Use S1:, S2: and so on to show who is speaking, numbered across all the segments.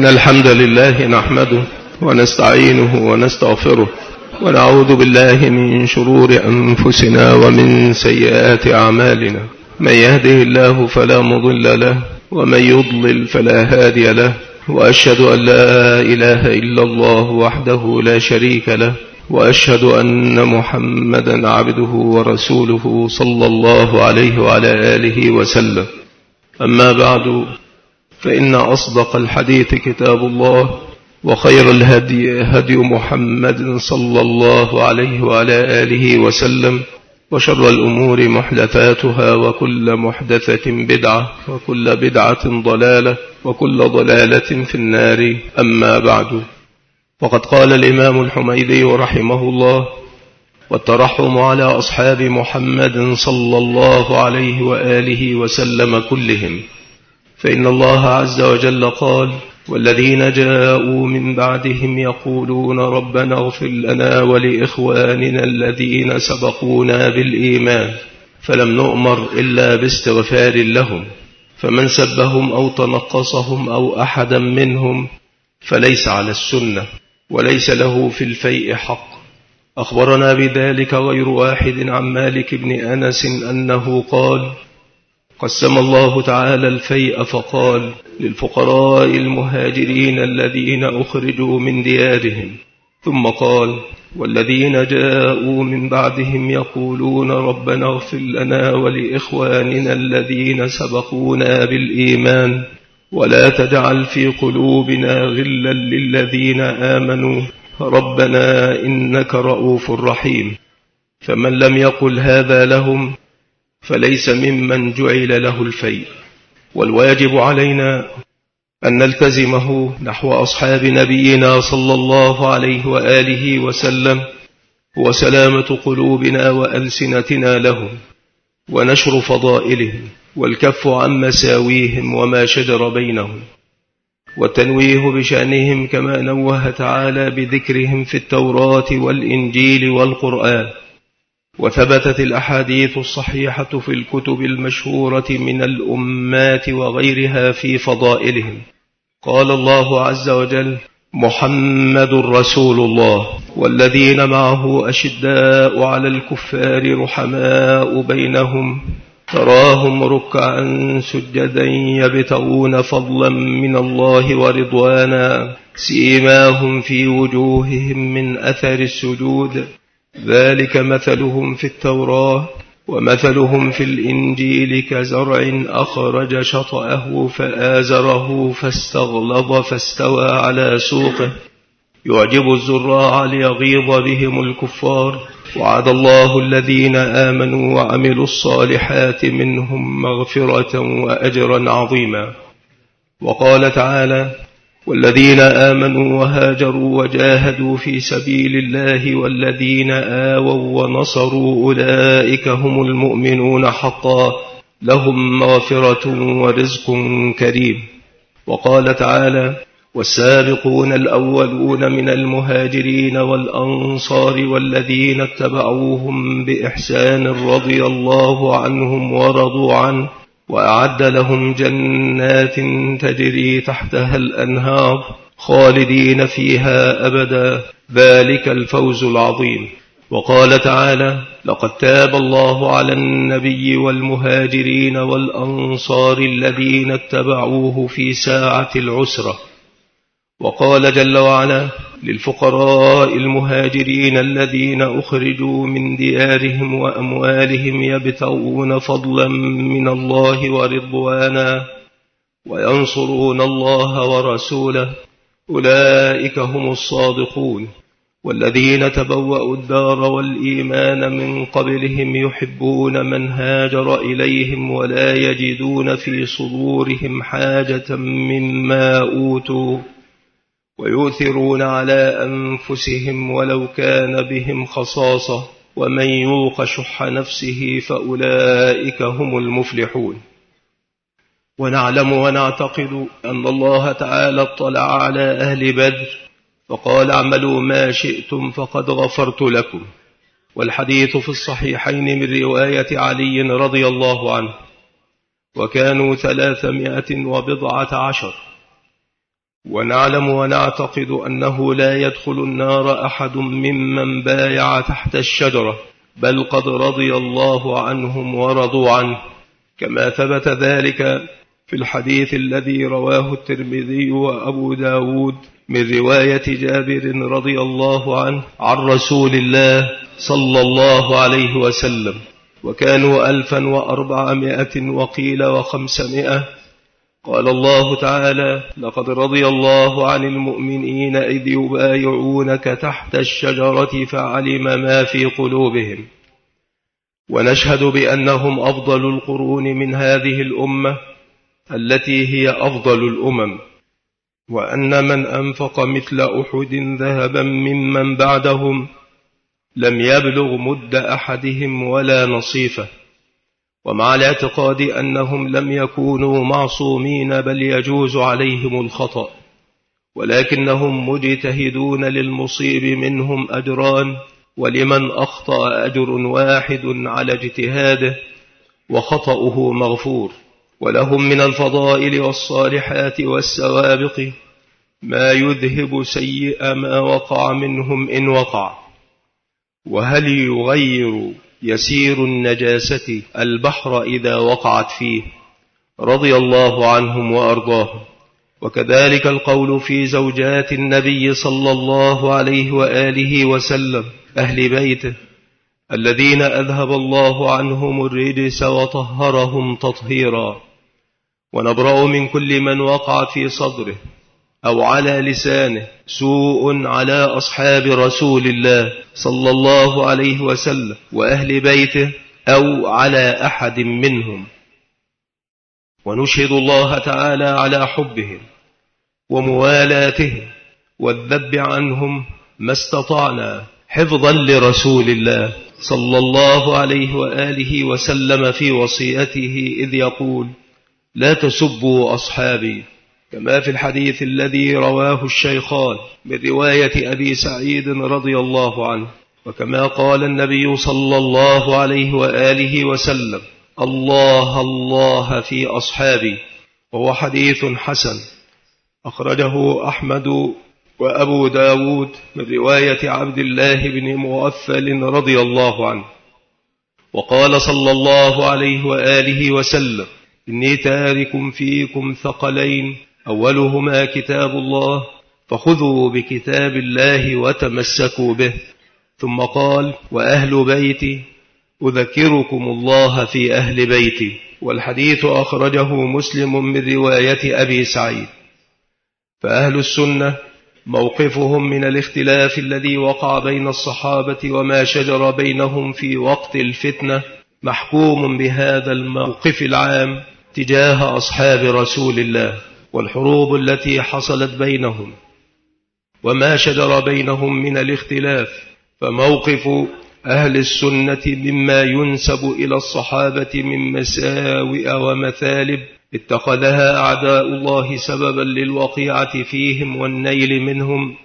S1: إن الحمد لله نحمده ونستعينه ونستغفره ونعوذ بالله من شرور أنفسنا ومن سيئات أعمالنا. من يهده الله فلا مضل له ومن يضلل فلا هادي له، وأشهد أن لا إله إلا الله وحده لا شريك له، وأشهد أن محمدا عبده ورسوله صلى الله عليه وعلى آله وسلم. أما بعد، فإن أصدق الحديث كتاب الله، وخير الهدي هدي محمد صلى الله عليه وعلى آله وسلم، وشر الأمور محدثاتها، وكل محدثة بدعة، وكل بدعة ضلالة، وكل ضلالة في النار. أما بعد، وقد قال الإمام الحميدي رحمه الله: والترحم على أصحاب محمد صلى الله عليه وآله وسلم كلهم، فإن الله عز وجل قال: والذين جاءوا من بعدهم يقولون ربنا اغفر لنا ولإخواننا الذين سبقونا بالإيمان، فلم نؤمر إلا باستغفار لهم، فمن سبهم أو تنقصهم أو أحدا منهم فليس على السنة، وليس له في الفيء حق. أخبرنا بذلك غير واحد عن مالك بن أنس أنه قال: قسم الله تعالى الفيء فقال: للفقراء المهاجرين الذين أخرجوا من ديارهم، ثم قال: والذين جاءوا من بعدهم يقولون ربنا اغفر لنا ولإخواننا الذين سبقونا بالإيمان، ولا تجعل في قلوبنا غلا للذين آمنوا ربنا إنك رؤوف رحيم. فمن لم يقل هذا لهم فليس ممن جعل له الفيء. والواجب علينا أن نلتزمه نحو أصحاب نبينا صلى الله عليه وآله وسلم، هو سلامة قلوبنا وألسنتنا لهم، ونشر فضائلهم، والكف عن مساويهم وما شجر بينهم، والتنويه بشأنهم كما نوه تعالى بذكرهم في التوراة والإنجيل والقرآن. وثبتت الأحاديث الصحيحة في الكتب المشهورة من الأمات وغيرها في فضائلهم. قال الله عز وجل: محمد رسول الله والذين معه أشداء على الكفار رحماء بينهم، تراهم ركعا سجدا يبتغون فضلا من الله ورضوانا، سيماهم في وجوههم من أثر السجود، ذلك مثلهم في التوراة ومثلهم في الإنجيل كزرع أخرج شطأه فآزره فاستغلظ فاستوى على سوقه يعجب الزراع ليغيظ بهم الكفار، وعد الله الذين آمنوا وعملوا الصالحات منهم مغفرة وأجرا عظيما. وقال تعالى: والذين آمنوا وهاجروا وجاهدوا في سبيل الله والذين آووا ونصروا أولئك هم المؤمنون حقا، لهم مغفرة ورزق كريم. وقال تعالى: والسابقون الأولون من المهاجرين والأنصار والذين اتبعوهم بإحسان رضي الله عنهم ورضوا عنه، وأعد لهم جنات تجري تحتها الأنهار خالدين فيها أبدا، ذلك الفوز العظيم. وقال تعالى: لقد تاب الله على النبي والمهاجرين والأنصار الذين اتبعوه في ساعة العسرة. وقال جل وعلا: للفقراء المهاجرين الذين أخرجوا من ديارهم وأموالهم يبتغون فضلا من الله ورضوانا وينصرون الله ورسوله، أولئك هم الصادقون. والذين تبوأوا الدار والإيمان من قبلهم يحبون من هاجر إليهم ولا يجدون في صدورهم حاجة مما أوتوا، ويؤثرون على أنفسهم ولو كان بهم خصاصة، ومن يوق شح نفسه فأولئك هم المفلحون. ونعلم ونعتقد أن الله تعالى اطلع على أهل بدر فقال: اعملوا ما شئتم فقد غفرت لكم. والحديث في الصحيحين من رواية علي رضي الله عنه: وكانوا 310 ونعلم ونعتقد أنه لا يدخل النار أحد ممن بايع تحت الشجرة، بل قد رضي الله عنهم ورضوا عنه، كما ثبت ذلك في الحديث الذي رواه الترمذي وأبو داود من رواية جابر رضي الله عنه عن رسول الله صلى الله عليه وسلم، وكانوا 1400 وقيل 500. قال الله تعالى: لقد رضي الله عن المؤمنين إذ يبايعونك تحت الشجرة فعلم ما في قلوبهم. ونشهد بأنهم أفضل القرون من هذه الأمة التي هي أفضل الأمم، وأن من أنفق مثل أحد ذهبا ممن بعدهم لم يبلغ مد أحدهم ولا نصيفه، ومع الاعتقاد أنهم لم يكونوا معصومين بل يجوز عليهم الخطأ، ولكنهم مجتهدون للمصيب منهم أجران، ولمن أخطأ أجر واحد على اجتهاده وخطأه مغفور، ولهم من الفضائل والصالحات والسوابق ما يذهب سيء ما وقع منهم إن وقع. وهل يغير يسير النجاسة البحر إذا وقعت فيه؟ رضي الله عنهم وأرضاهم. وكذلك القول في زوجات النبي صلى الله عليه وآله وسلم أهل بيته الذين أذهب الله عنهم الرجس وطهرهم تطهيرا. ونبرأ من كل من وقع في صدره أو على لسانه سوء على أصحاب رسول الله صلى الله عليه وسلم وأهل بيته أو على أحد منهم، ونشهد الله تعالى على حبهم وموالاتهم والذب عنهم ما استطعنا، حفظا لرسول الله صلى الله عليه وآله وسلم في وصيته إذ يقول: لا تسبوا أصحابي، كما في الحديث الذي رواه الشيخان من رواية أبي سعيد رضي الله عنه، وكما قال النبي صلى الله عليه وآله وسلم: الله الله في أصحابي، وهو حديث حسن أخرجه أحمد وأبو داود من رواية عبد الله بن مغفل رضي الله عنه. وقال صلى الله عليه وآله وسلم: إني تارك فيكم ثقلين، أولهما كتاب الله، فخذوا بكتاب الله وتمسكوا به. ثم قال: وأهل بيتي، أذكركم الله في أهل بيتي. والحديث أخرجه مسلم من رواية أبي سعيد. فأهل السنة موقفهم من الاختلاف الذي وقع بين الصحابة وما شجر بينهم في وقت الفتنة محكوم بهذا الموقف العام تجاه أصحاب رسول الله والحروب التي حصلت بينهم وما شجر بينهم من الاختلاف. فموقف أهل السنة مما ينسب إلى الصحابة من مساوئ ومثالب اتخذها أعداء الله سببا للوقيعة فيهم والنيل منهم،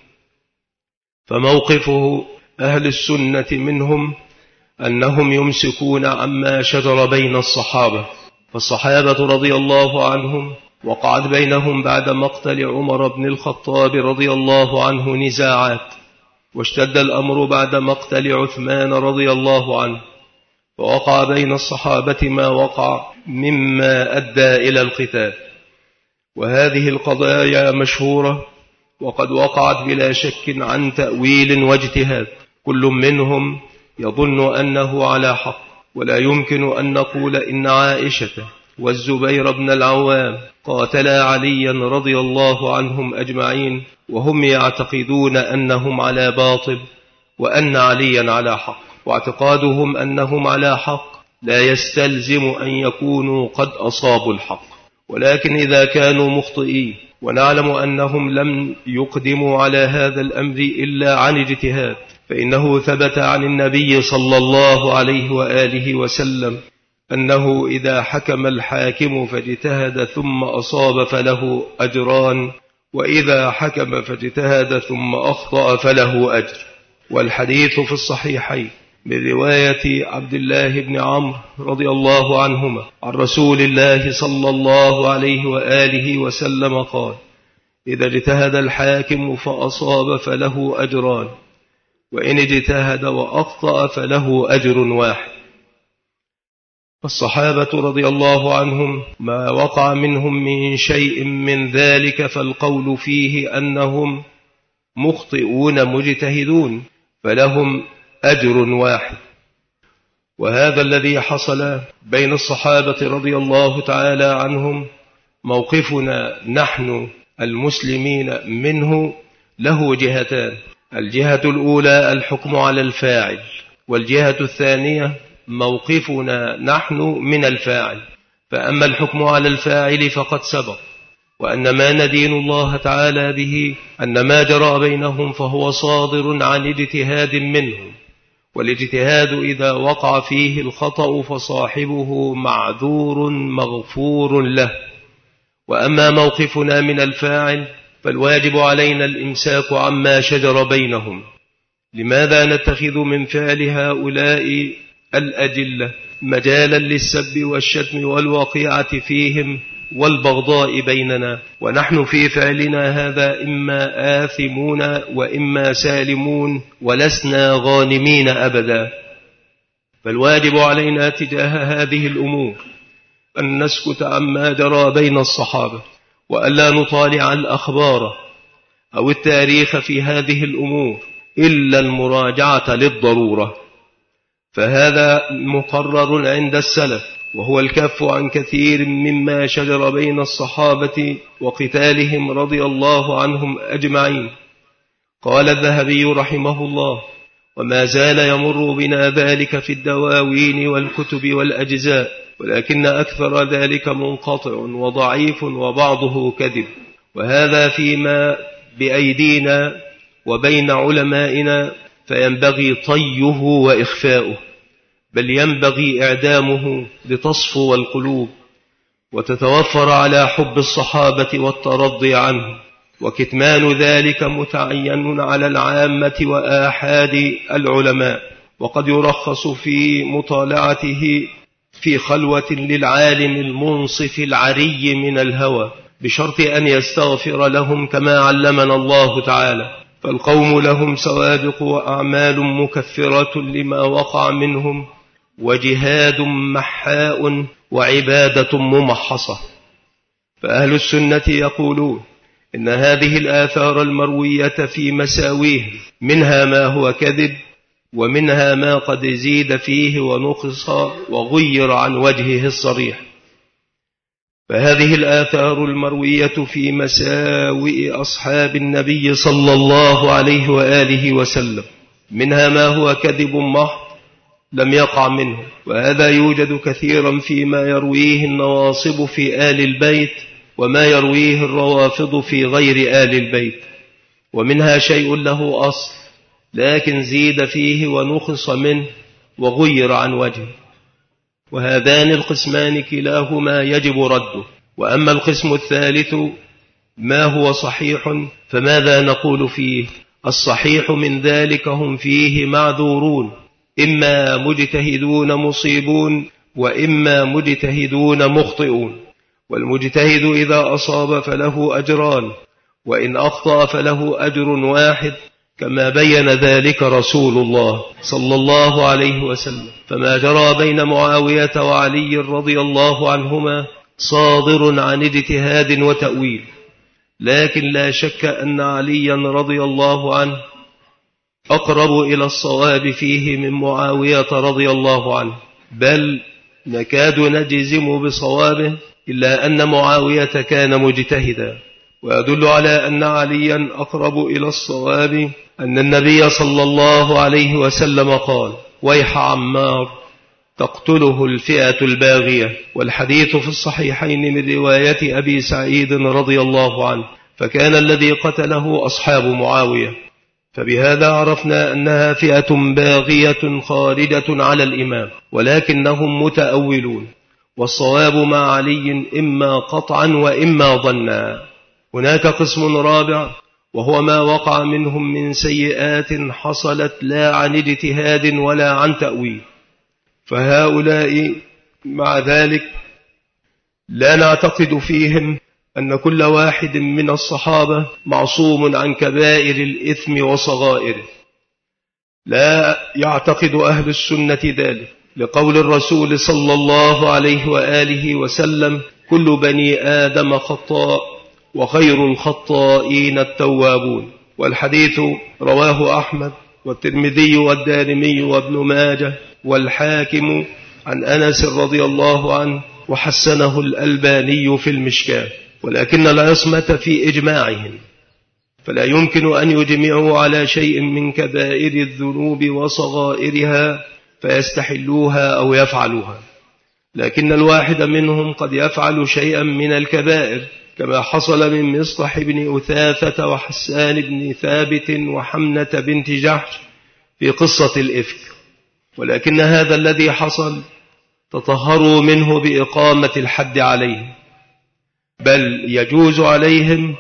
S1: فموقفه أهل السنة منهم أنهم يمسكون عما شجر بين الصحابة. فالصحابة رضي الله عنهم وقعت بينهم بعد مقتل عمر بن الخطاب رضي الله عنه نزاعات، واشتد الأمر بعد مقتل عثمان رضي الله عنه، ووقع بين الصحابة ما وقع مما أدى إلى القتال. وهذه القضايا مشهورة وقد وقعت بلا شك عن تأويل واجتهاد، كل منهم يظن أنه على حق، ولا يمكن أن نقول إن عائشة والزبير بن العوام قاتلا عليا رضي الله عنهم أجمعين وهم يعتقدون أنهم على باطل وأن عليا على حق. واعتقادهم أنهم على حق لا يستلزم أن يكونوا قد أصابوا الحق، ولكن إذا كانوا مخطئين ونعلم أنهم لم يقدموا على هذا الأمر إلا عن اجتهاد، فإنه ثبت عن النبي صلى الله عليه وآله وسلم أنه إذا حكم الحاكم فاجتهد ثم أصاب فله أجران، وإذا حكم فاجتهد ثم أخطأ فله أجر. والحديث في الصحيحين من رواية عبد الله بن عمرو رضي الله عنهما عن رسول الله صلى الله عليه وآله وسلم قال: إذا اجتهد الحاكم فأصاب فله أجران، وإن اجتهد وأخطأ فله أجر واحد. فالصحابة رضي الله عنهم ما وقع منهم من شيء من ذلك فالقول فيه أنهم مخطئون مجتهدون فلهم أجر واحد. وهذا الذي حصل بين الصحابة رضي الله تعالى عنهم موقفنا نحن المسلمين منه له جهتان: الجهة الأولى الحكم على الفاعل، والجهة الثانية موقفنا نحن من الفاعل. فأما الحكم على الفاعل فقد سبق، وأن ما ندين الله تعالى به أن ما جرى بينهم فهو صادر عن اجتهاد منهم، والاجتهاد إذا وقع فيه الخطأ فصاحبه معذور مغفور له. وأما موقفنا من الفاعل فالواجب علينا الإمساك عما شجر بينهم. لماذا نتخذ من فعل هؤلاء الأجلة مجالا للسب والشتم والوقيعة فيهم والبغضاء بيننا، ونحن في فعلنا هذا إما آثمون وإما سالمون ولسنا غانمين أبدا؟ فالواجب علينا تجاه هذه الأمور أن نسكت عما جرى بين الصحابة، وألا نطالع الأخبار أو التاريخ في هذه الأمور إلا المراجعة للضرورة، فهذا مقرر عند السلف، وهو الكف عن كثير مما شجر بين الصحابة وقتالهم رضي الله عنهم أجمعين. قال الذهبي رحمه الله: وما زال يمر بنا ذلك في الدواوين والكتب والأجزاء، ولكن أكثر ذلك منقطع وضعيف وبعضه كذب، وهذا فيما بأيدينا وبين علمائنا، فينبغي طيه وإخفاؤه، بل ينبغي إعدامه لتصفو القلوب وتتوفر على حب الصحابة والترضي عنهم، وكتمان ذلك متعين على العامة وآحاد العلماء، وقد يرخص في مطالعته في خلوة للعالم المنصف العري من الهوى، بشرط أن يستغفر لهم كما علمنا الله تعالى. فالقوم لهم سوابق وأعمال مكفرة لما وقع منهم، وجهاد محاء وعبادة ممحصة. فأهل السنة يقولون إن هذه الآثار المروية في مساويه منها ما هو كذب، ومنها ما قد زيد فيه ونقص وغير عن وجهه الصريح. فهذه الآثار المروية في مساوئ أصحاب النبي صلى الله عليه وآله وسلم منها ما هو كذب محض لم يقع منه، وهذا يوجد كثيرا فيما يرويه النواصب في آل البيت وما يرويه الروافض في غير آل البيت، ومنها شيء له أصل لكن زيد فيه ونقص منه وغير عن وجهه، وهذان القسمان كلاهما يجب رده. وأما القسم الثالث ما هو صحيح فماذا نقول فيه؟ الصحيح من ذلك هم فيه معذورون، إما مجتهدون مصيبون وإما مجتهدون مخطئون، والمجتهد إذا أصاب فله أجران، وإن أخطأ فله أجر واحد، كما بين ذلك رسول الله صلى الله عليه وسلم. فما جرى بين معاوية وعلي رضي الله عنهما صادر عن اجتهاد وتأويل، لكن لا شك أن عليا رضي الله عنه أقرب إلى الصواب فيه من معاوية رضي الله عنه، بل نكاد نجزم بصوابه، إلا أن معاوية كان مجتهدا. ويدل على أن عليا أقرب إلى الصواب أن النبي صلى الله عليه وسلم قال: ويح عمار تقتله الفئة الباغية، والحديث في الصحيحين من رواية أبي سعيد رضي الله عنه، فكان الذي قتله أصحاب معاوية، فبهذا عرفنا أنها فئة باغية خارجة على الإمام، ولكنهم متأولون، والصواب مع علي إما قطعا وإما ظنا. هناك قسم رابع، وهو ما وقع منهم من سيئات حصلت لا عن اجتهاد ولا عن تأويل، فهؤلاء مع ذلك لا نعتقد فيهم أن كل واحد من الصحابة معصوم عن كبائر الإثم وصغائره. لا يعتقد أهل السنة ذلك، لقول الرسول صلى الله عليه وآله وسلم: كل بني آدم خطاء وخير الخطائين التوابون. والحديث رواه أحمد والترمذي والدارمي وابن ماجه والحاكم عن أنس رضي الله عنه، وحسنه الألباني في المشكاة. ولكن العصمة في إجماعهم، فلا يمكن أن يجمعوا على شيء من كبائر الذنوب وصغائرها فيستحلوها أو يفعلوها، لكن الواحد منهم قد يفعل شيئا من الكبائر، كما حصل من مصطح بن أثاثة وحسان بن ثابت وحمنة بنت جحش في قصة الإفك. ولكن هذا الذي حصل تطهروا منه بإقامة الحد عليهم، بل يجوز عليهم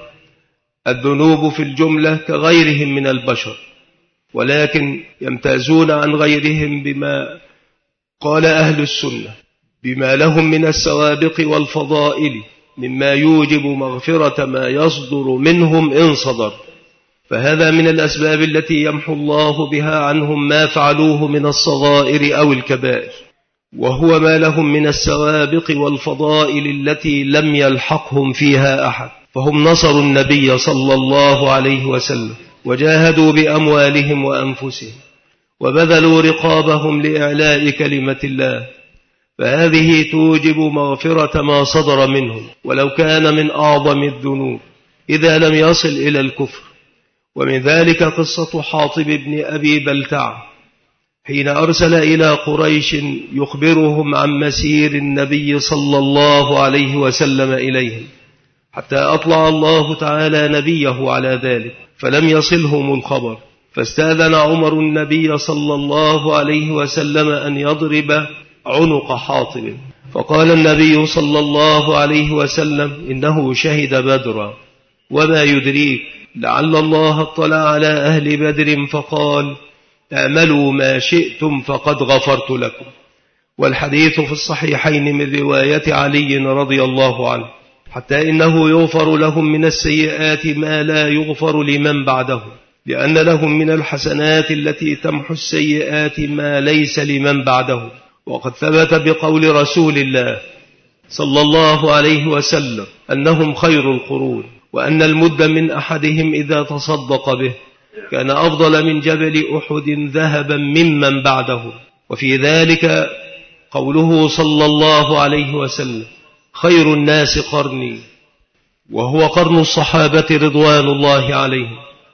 S1: الذنوب في الجملة كغيرهم من البشر، ولكن يمتازون عن غيرهم بما قال أهل السنة، بما لهم من السوابق والفضائل مما يوجب مغفرة ما يصدر منهم إن صدر. فهذا من الأسباب التي يمحو الله بها عنهم ما فعلوه من الصغائر أو الكبائر، وهو ما لهم من السوابق والفضائل التي لم يلحقهم فيها أحد. فهم نصروا النبي صلى الله عليه وسلم، وجاهدوا بأموالهم وأنفسهم، وبذلوا رقابهم لإعلاء كلمة الله، فهذه توجب مغفرة ما صدر منهم ولو كان من أعظم الذنوب إذا لم يصل إلى الكفر. ومن ذلك قصة حاطب بن أبي بلتع حين أرسل إلى قريش يخبرهم عن مسير النبي صلى الله عليه وسلم إليهم، حتى أطلع الله تعالى نبيه على ذلك فلم يصلهم الخبر، فاستأذن عمر النبي صلى الله عليه وسلم أن يضرب عنق حاطب، فقال النبي صلى الله عليه وسلم: إنه شهد بدرا، وما يدريك لعل الله اطلع على أهل بدر فقال: اعملوا ما شئتم فقد غفرت لكم. والحديث في الصحيحين من رواية علي رضي الله عنه، حتى إنه يغفر لهم من السيئات ما لا يغفر لمن بعده، لأن لهم من الحسنات التي تمحو السيئات ما ليس لمن بعده. وقد ثبت بقول رسول الله صلى الله عليه وسلم أنهم خير القرون، وأن المد من أحدهم إذا تصدق به كان أفضل من جبل أحد ذهبا ممن بعده. وفي ذلك قوله صلى الله عليه وسلم: خير الناس قرني، وهو قرن الصحابة رضوان الله عليهم.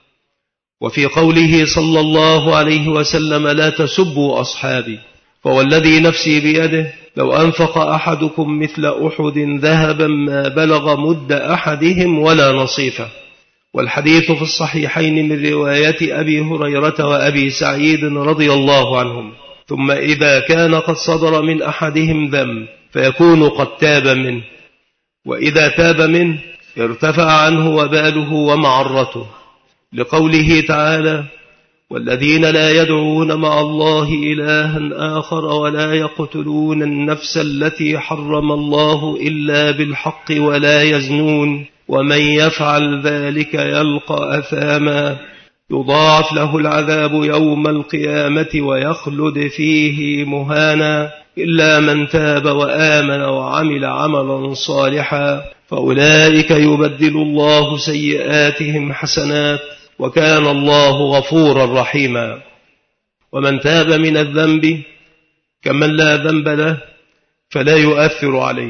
S1: وفي قوله صلى الله عليه وسلم: لا تسبوا أصحابي، فوالذي نفسي بيده لو أنفق أحدكم مثل أحد ذهبا ما بلغ مد أحدهم ولا نصيفه. والحديث في الصحيحين من رواية أبي هريرة وأبي سعيد رضي الله عنهم. ثم إذا كان قد صدر من أحدهم ذنب فيكون قد تاب منه، وإذا تاب منه ارتفع عنه وباله ومعرته، لقوله تعالى: والذين لا يدعون مع الله إلها آخر ولا يقتلون النفس التي حرم الله إلا بالحق ولا يزنون ومن يفعل ذلك يلقى أثاما يضاعف له العذاب يوم القيامة ويخلد فيه مهانا إلا من تاب وآمن وعمل عملا صالحا فأولئك يبدل الله سيئاتهم حسنات وكان الله غفورا رحيما. ومن تاب من الذنب كمن لا ذنب له فلا يؤثر عليه،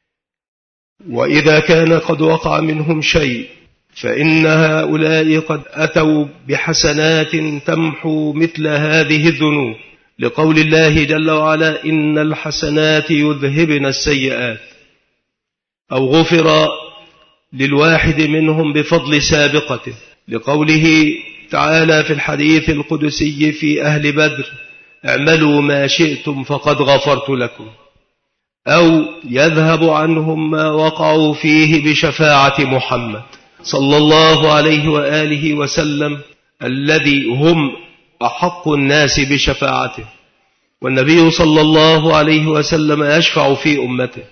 S1: وإذا كان قد وقع منهم شيء فإن هؤلاء قد أتوا بحسنات تمحو مثل هذه الذنوب، لقول الله جل وعلا: إن الحسنات يذهبن السيئات، أو غفر للواحد منهم بفضل سابقته، لقوله تعالى في الحديث القدسي في أهل بدر: اعملوا ما شئتم فقد غفرت لكم، أو يذهب عنهم ما وقعوا فيه بشفاعة محمد صلى الله عليه وآله وسلم الذي هم أحق الناس بشفاعته، والنبي صلى الله عليه وسلم يشفع في أمته،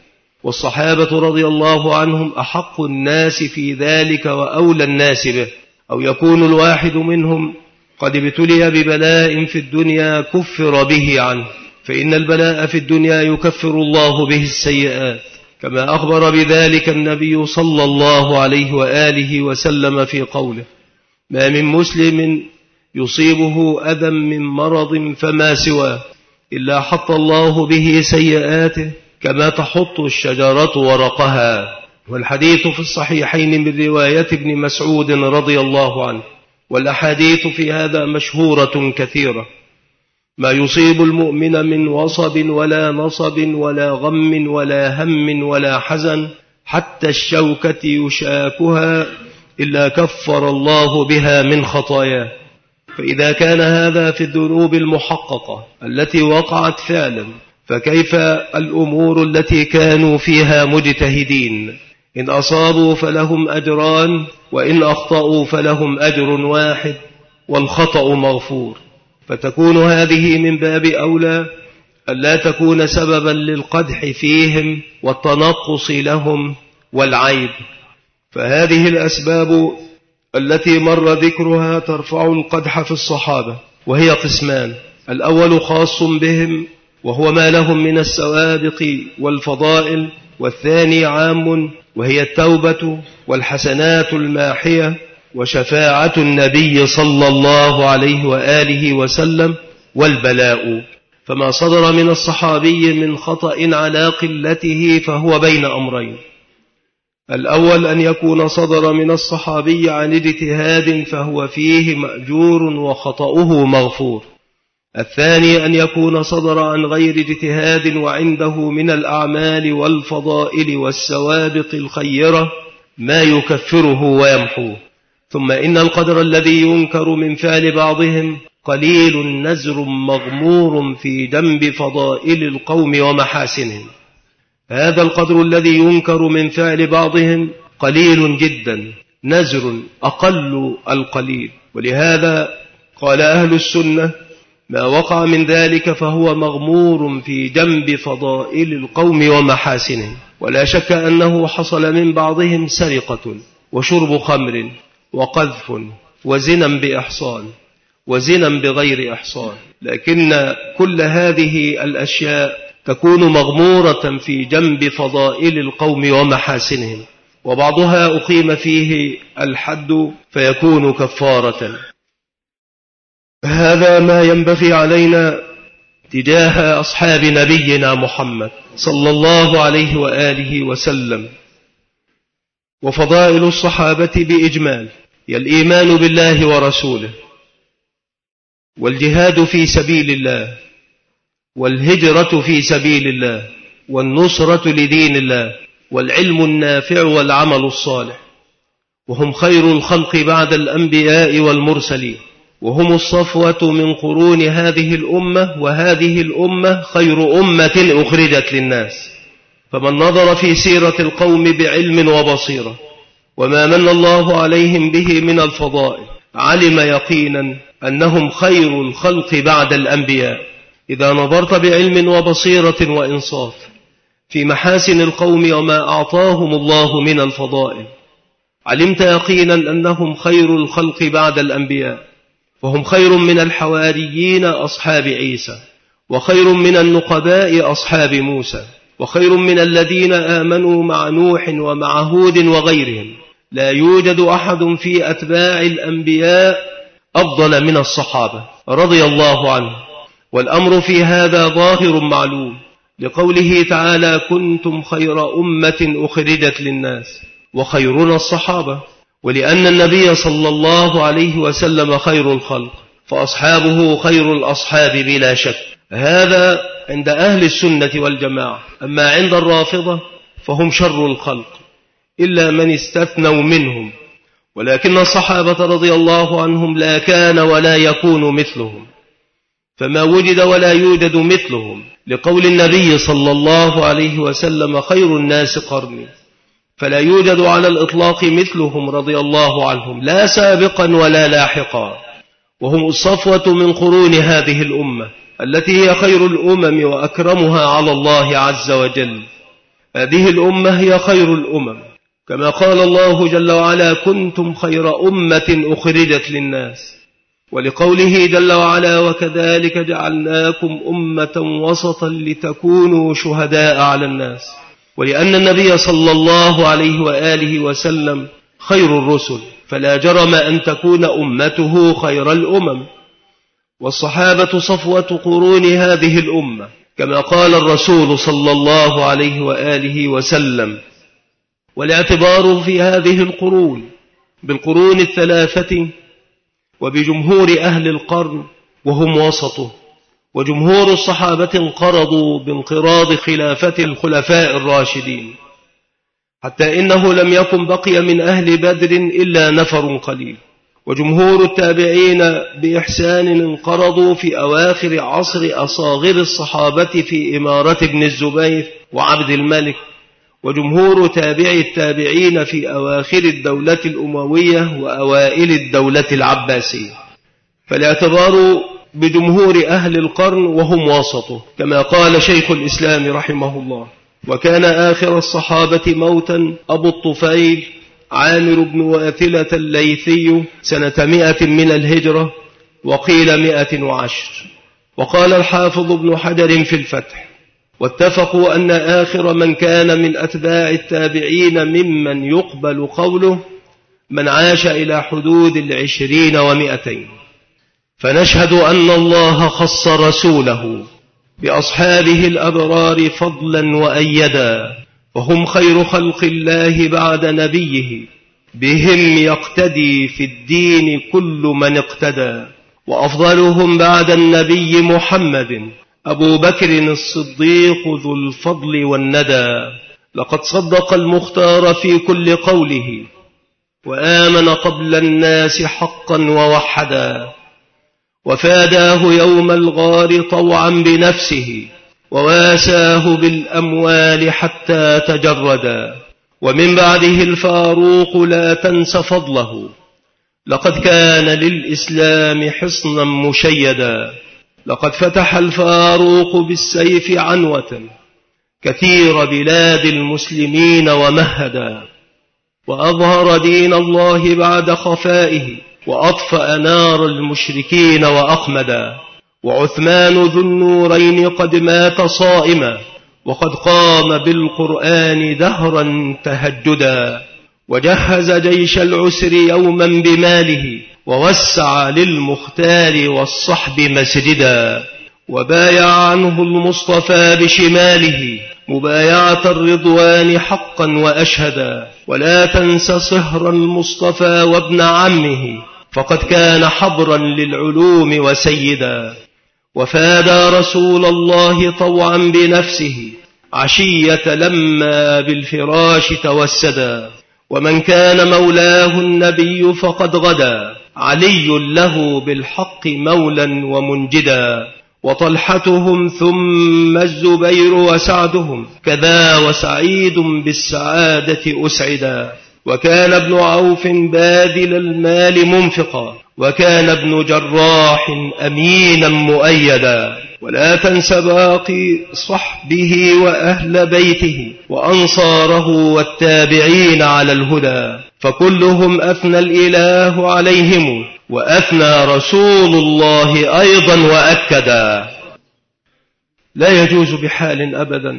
S1: والصحابة رضي الله عنهم أحق الناس في ذلك وأولى الناس به، أو يكون الواحد منهم قد ابتلي ببلاء في الدنيا كفر به عنه، فإن البلاء في الدنيا يكفر الله به السيئات، كما أخبر بذلك النبي صلى الله عليه وآله وسلم في قوله: ما من مسلم يصيبه أذى من مرض فما سواه إلا حط الله به سيئاته كما تحط الشجرة ورقها. والحديث في الصحيحين من رواية ابن مسعود رضي الله عنه، والأحاديث في هذا مشهورة كثيرة. ما يصيب المؤمن من وصب ولا نصب ولا غم ولا هم ولا حزن حتى الشوكة يشاكها إلا كفر الله بها من خطاياه. فإذا كان هذا في الذنوب المحققة التي وقعت فعلا، فكيف الأمور التي كانوا فيها مجتهدين؟ إن أصابوا فلهم أجران، وإن أخطأوا فلهم أجر واحد والخطأ مغفور. فتكون هذه من باب أولى ألا تكون سببا للقدح فيهم والتنقص لهم والعيب. فهذه الأسباب التي مر ذكرها ترفع القدح في الصحابة، وهي قسمان: الأول خاص بهم وهو ما لهم من السوابق والفضائل، والثاني عام وهي التوبة والحسنات الماحية وشفاعة النبي صلى الله عليه وآله وسلم والبلاء. فما صدر من الصحابي من خطأ على قلته فهو بين أمرين: الأول أن يكون صدر من الصحابي عن اجتهاد فهو فيه مأجور وخطأه مغفور. الثاني أن يكون صدر عن غير اجتهاد وعنده من الأعمال والفضائل والسوابق الخيرة ما يكفره ويمحوه. ثم إن القدر الذي ينكر من فعل بعضهم قليل نزر مغمور في جنب فضائل القوم ومحاسنهم. هذا القدر الذي ينكر من فعل بعضهم قليل جدا، نزر أقل القليل. ولهذا قال أهل السنة: ما وقع من ذلك فهو مغمور في جنب فضائل القوم ومحاسنهم. ولا شك أنه حصل من بعضهم سرقة وشرب خمر وقذف وزنا بإحصان وزنا بغير إحصان، لكن كل هذه الأشياء تكون مغمورة في جنب فضائل القوم ومحاسنهم، وبعضها أقيم فيه الحد فيكون كفارة. هذا ما ينبغي علينا تجاه أصحاب نبينا محمد صلى الله عليه وآله وسلم. وفضائل الصحابة بإجمال هي الإيمان بالله ورسوله، والجهاد في سبيل الله، والهجرة في سبيل الله، والنصرة لدين الله، والعلم النافع والعمل الصالح. وهم خير الخلق بعد الأنبياء والمرسلين، وهم الصفوة من قرون هذه الأمة، وهذه الأمة خير أمة أخرجت للناس. فمن نظر في سيرة القوم بعلم وبصيرة وما من الله عليهم به من الفضائل علم يقينا أنهم خير الخلق بعد الأنبياء. إذا نظرت بعلم وبصيرة وإنصاف في محاسن القوم وما أعطاهم الله من الفضائل، علمت يقينا أنهم خير الخلق بعد الأنبياء، وهم خير من الحواريين أصحاب عيسى، وخير من النقباء أصحاب موسى، وخير من الذين آمنوا مع نوح ومع هود وغيرهم. لا يوجد أحد في أتباع الأنبياء أفضل من الصحابة رضي الله عنهم، والأمر في هذا ظاهر معلوم، لقوله تعالى: كنتم خير أمة أخرجت للناس، وخيرنا الصحابة. ولأن النبي صلى الله عليه وسلم خير الخلق، فأصحابه خير الأصحاب بلا شك. هذا عند أهل السنة والجماعة. أما عند الرافضة فهم شر الخلق إلا من استثنوا منهم، ولكن الصحابة رضي الله عنهم لا كان ولا يكون مثلهم، فما وجد ولا يوجد مثلهم، لقول النبي صلى الله عليه وسلم: خير الناس قرني. فلا يوجد على الإطلاق مثلهم رضي الله عنهم، لا سابقا ولا لاحقا. وهم الصفوة من قرون هذه الأمة التي هي خير الأمم وأكرمها على الله عز وجل. هذه الأمة هي خير الأمم، كما قال الله جل وعلا: كنتم خير أمة أخرجت للناس، ولقوله جل وعلا: وكذلك جعلناكم أمة وسطا لتكونوا شهداء على الناس، ولأن النبي صلى الله عليه وآله وسلم خير الرسل، فلا جرم أن تكون أمته خير الأمم، والصحابة صفوة قرون هذه الأمة، كما قال الرسول صلى الله عليه وآله وسلم. والاعتبار في هذه القرون بالقرون الثلاثة وبجمهور أهل القرن وهم وسطه، وجمهور الصحابة انقرضوا بانقراض خلافة الخلفاء الراشدين، حتى إنه لم يكن بقي من أهل بدر إلا نفر قليل، وجمهور التابعين بإحسان انقرضوا في أواخر عصر أصاغر الصحابة في إمارة ابن الزبير وعبد الملك، وجمهور تابع التابعين في أواخر الدولة الأموية وأوائل الدولة العباسية. فالاعتبار بجمهور أهل القرن وهم وسطه، كما قال شيخ الإسلام رحمه الله: وكان آخر الصحابة موتا أبو الطفيل عامر بن واثلة الليثي سنة 100 من الهجرة، وقيل 110. وقال الحافظ ابن حجر في الفتح: واتفقوا أن آخر من كان من أتباع التابعين ممن يقبل قوله من عاش إلى حدود 20 و200. فنشهد أن الله خص رسوله بأصحابه الأبرار فضلا وأيدا، وهم خير خلق الله بعد نبيه، بهم يقتدي في الدين كل من اقتدى، وأفضلهم بعد النبي محمد أبو بكر الصديق ذو الفضل والندى، لقد صدق المختار في كل قوله، وآمن قبل الناس حقا ووحدا، وفاداه يوم الغار طوعا بنفسه، وواساه بالأموال حتى تجردا، ومن بعده الفاروق لا تنس فضله، لقد كان للإسلام حصنا مشيدا، لقد فتح الفاروق بالسيف عنوة كثير بلاد المسلمين ومهدا، وأظهر دين الله بعد خفائه، وأطفأ نار المشركين وأخمدا، وعثمان ذو النورين قد مات صائما، وقد قام بالقرآن دهرا تهجدا، وجهز جيش العسر يوما بماله، ووسع للمختار والصحب مسجدا، وبايع عنه المصطفى بشماله مبايعة الرضوان حقا وأشهدا، ولا تنس صهر المصطفى وابن عمه، فقد كان حبرا للعلوم وسيدا، وفادى رسول الله طوعا بنفسه عشية لما بالفراش توسدا، ومن كان مولاه النبي فقد غدا علي له بالحق مولا ومنجدا، وطلحتهم ثم الزبير وسعدهم كذا، وسعيد بالسعادة أسعدا، وكان ابن عوف باذل المال منفقا، وكان ابن جراح أمينا مؤيدا، ولا تنس باقي صحبه وأهل بيته وأنصاره والتابعين على الهدى، فكلهم أثنى الإله عليهم، وأثنى رسول الله أيضا وأكدا. لا يجوز بحال أبدا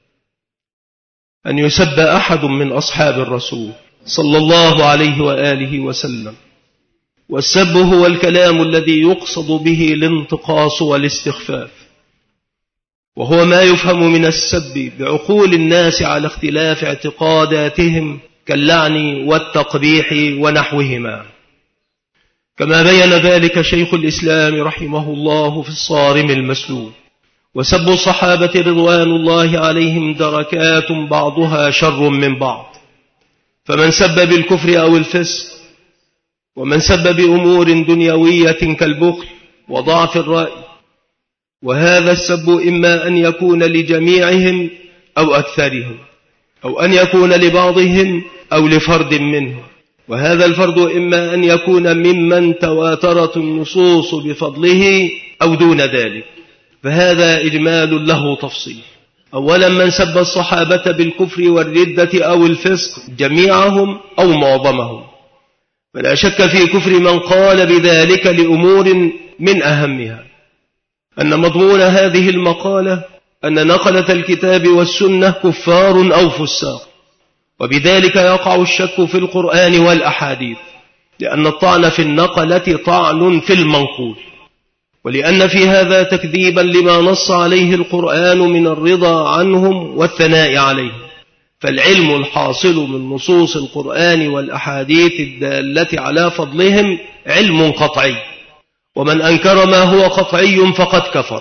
S1: أن يسب أحد من أصحاب الرسول صلى الله عليه وآله وسلم، والسب هو الكلام الذي يقصد به الانتقاص والاستخفاف، وهو ما يفهم من السب بعقول الناس على اختلاف اعتقاداتهم كاللعن والتقبيح ونحوهما، كما بين ذلك شيخ الإسلام رحمه الله في الصارم المسلول. وسب الصحابة رضوان الله عليهم دركات بعضها شر من بعض، فمن سب بالكفر أو الفسق، ومن سب بأمور دنيوية كالبخل وضعف الرأي، وهذا السب إما أن يكون لجميعهم أو أكثرهم، أو أن يكون لبعضهم أو لفرد منهم، وهذا الفرد إما أن يكون ممن تواترت النصوص بفضله أو دون ذلك، فهذا إجمال له تفصيل. أولا من سب الصحابة بالكفر والردة أو الفسق جميعهم أو معظمهم، فلا شك في كفر من قال بذلك لأمور من أهمها أن مضمون هذه المقالة أن نقلة الكتاب والسنة كفار أو فساق، وبذلك يقع الشك في القرآن والأحاديث، لأن الطعن في النقلة طعن في المنقول، ولأن في هذا تكذيبا لما نص عليه القرآن من الرضا عنهم والثناء عليهم، فالعلم الحاصل من نصوص القرآن والأحاديث الدالة على فضلهم علم قطعي، ومن أنكر ما هو قطعي فقد كفر،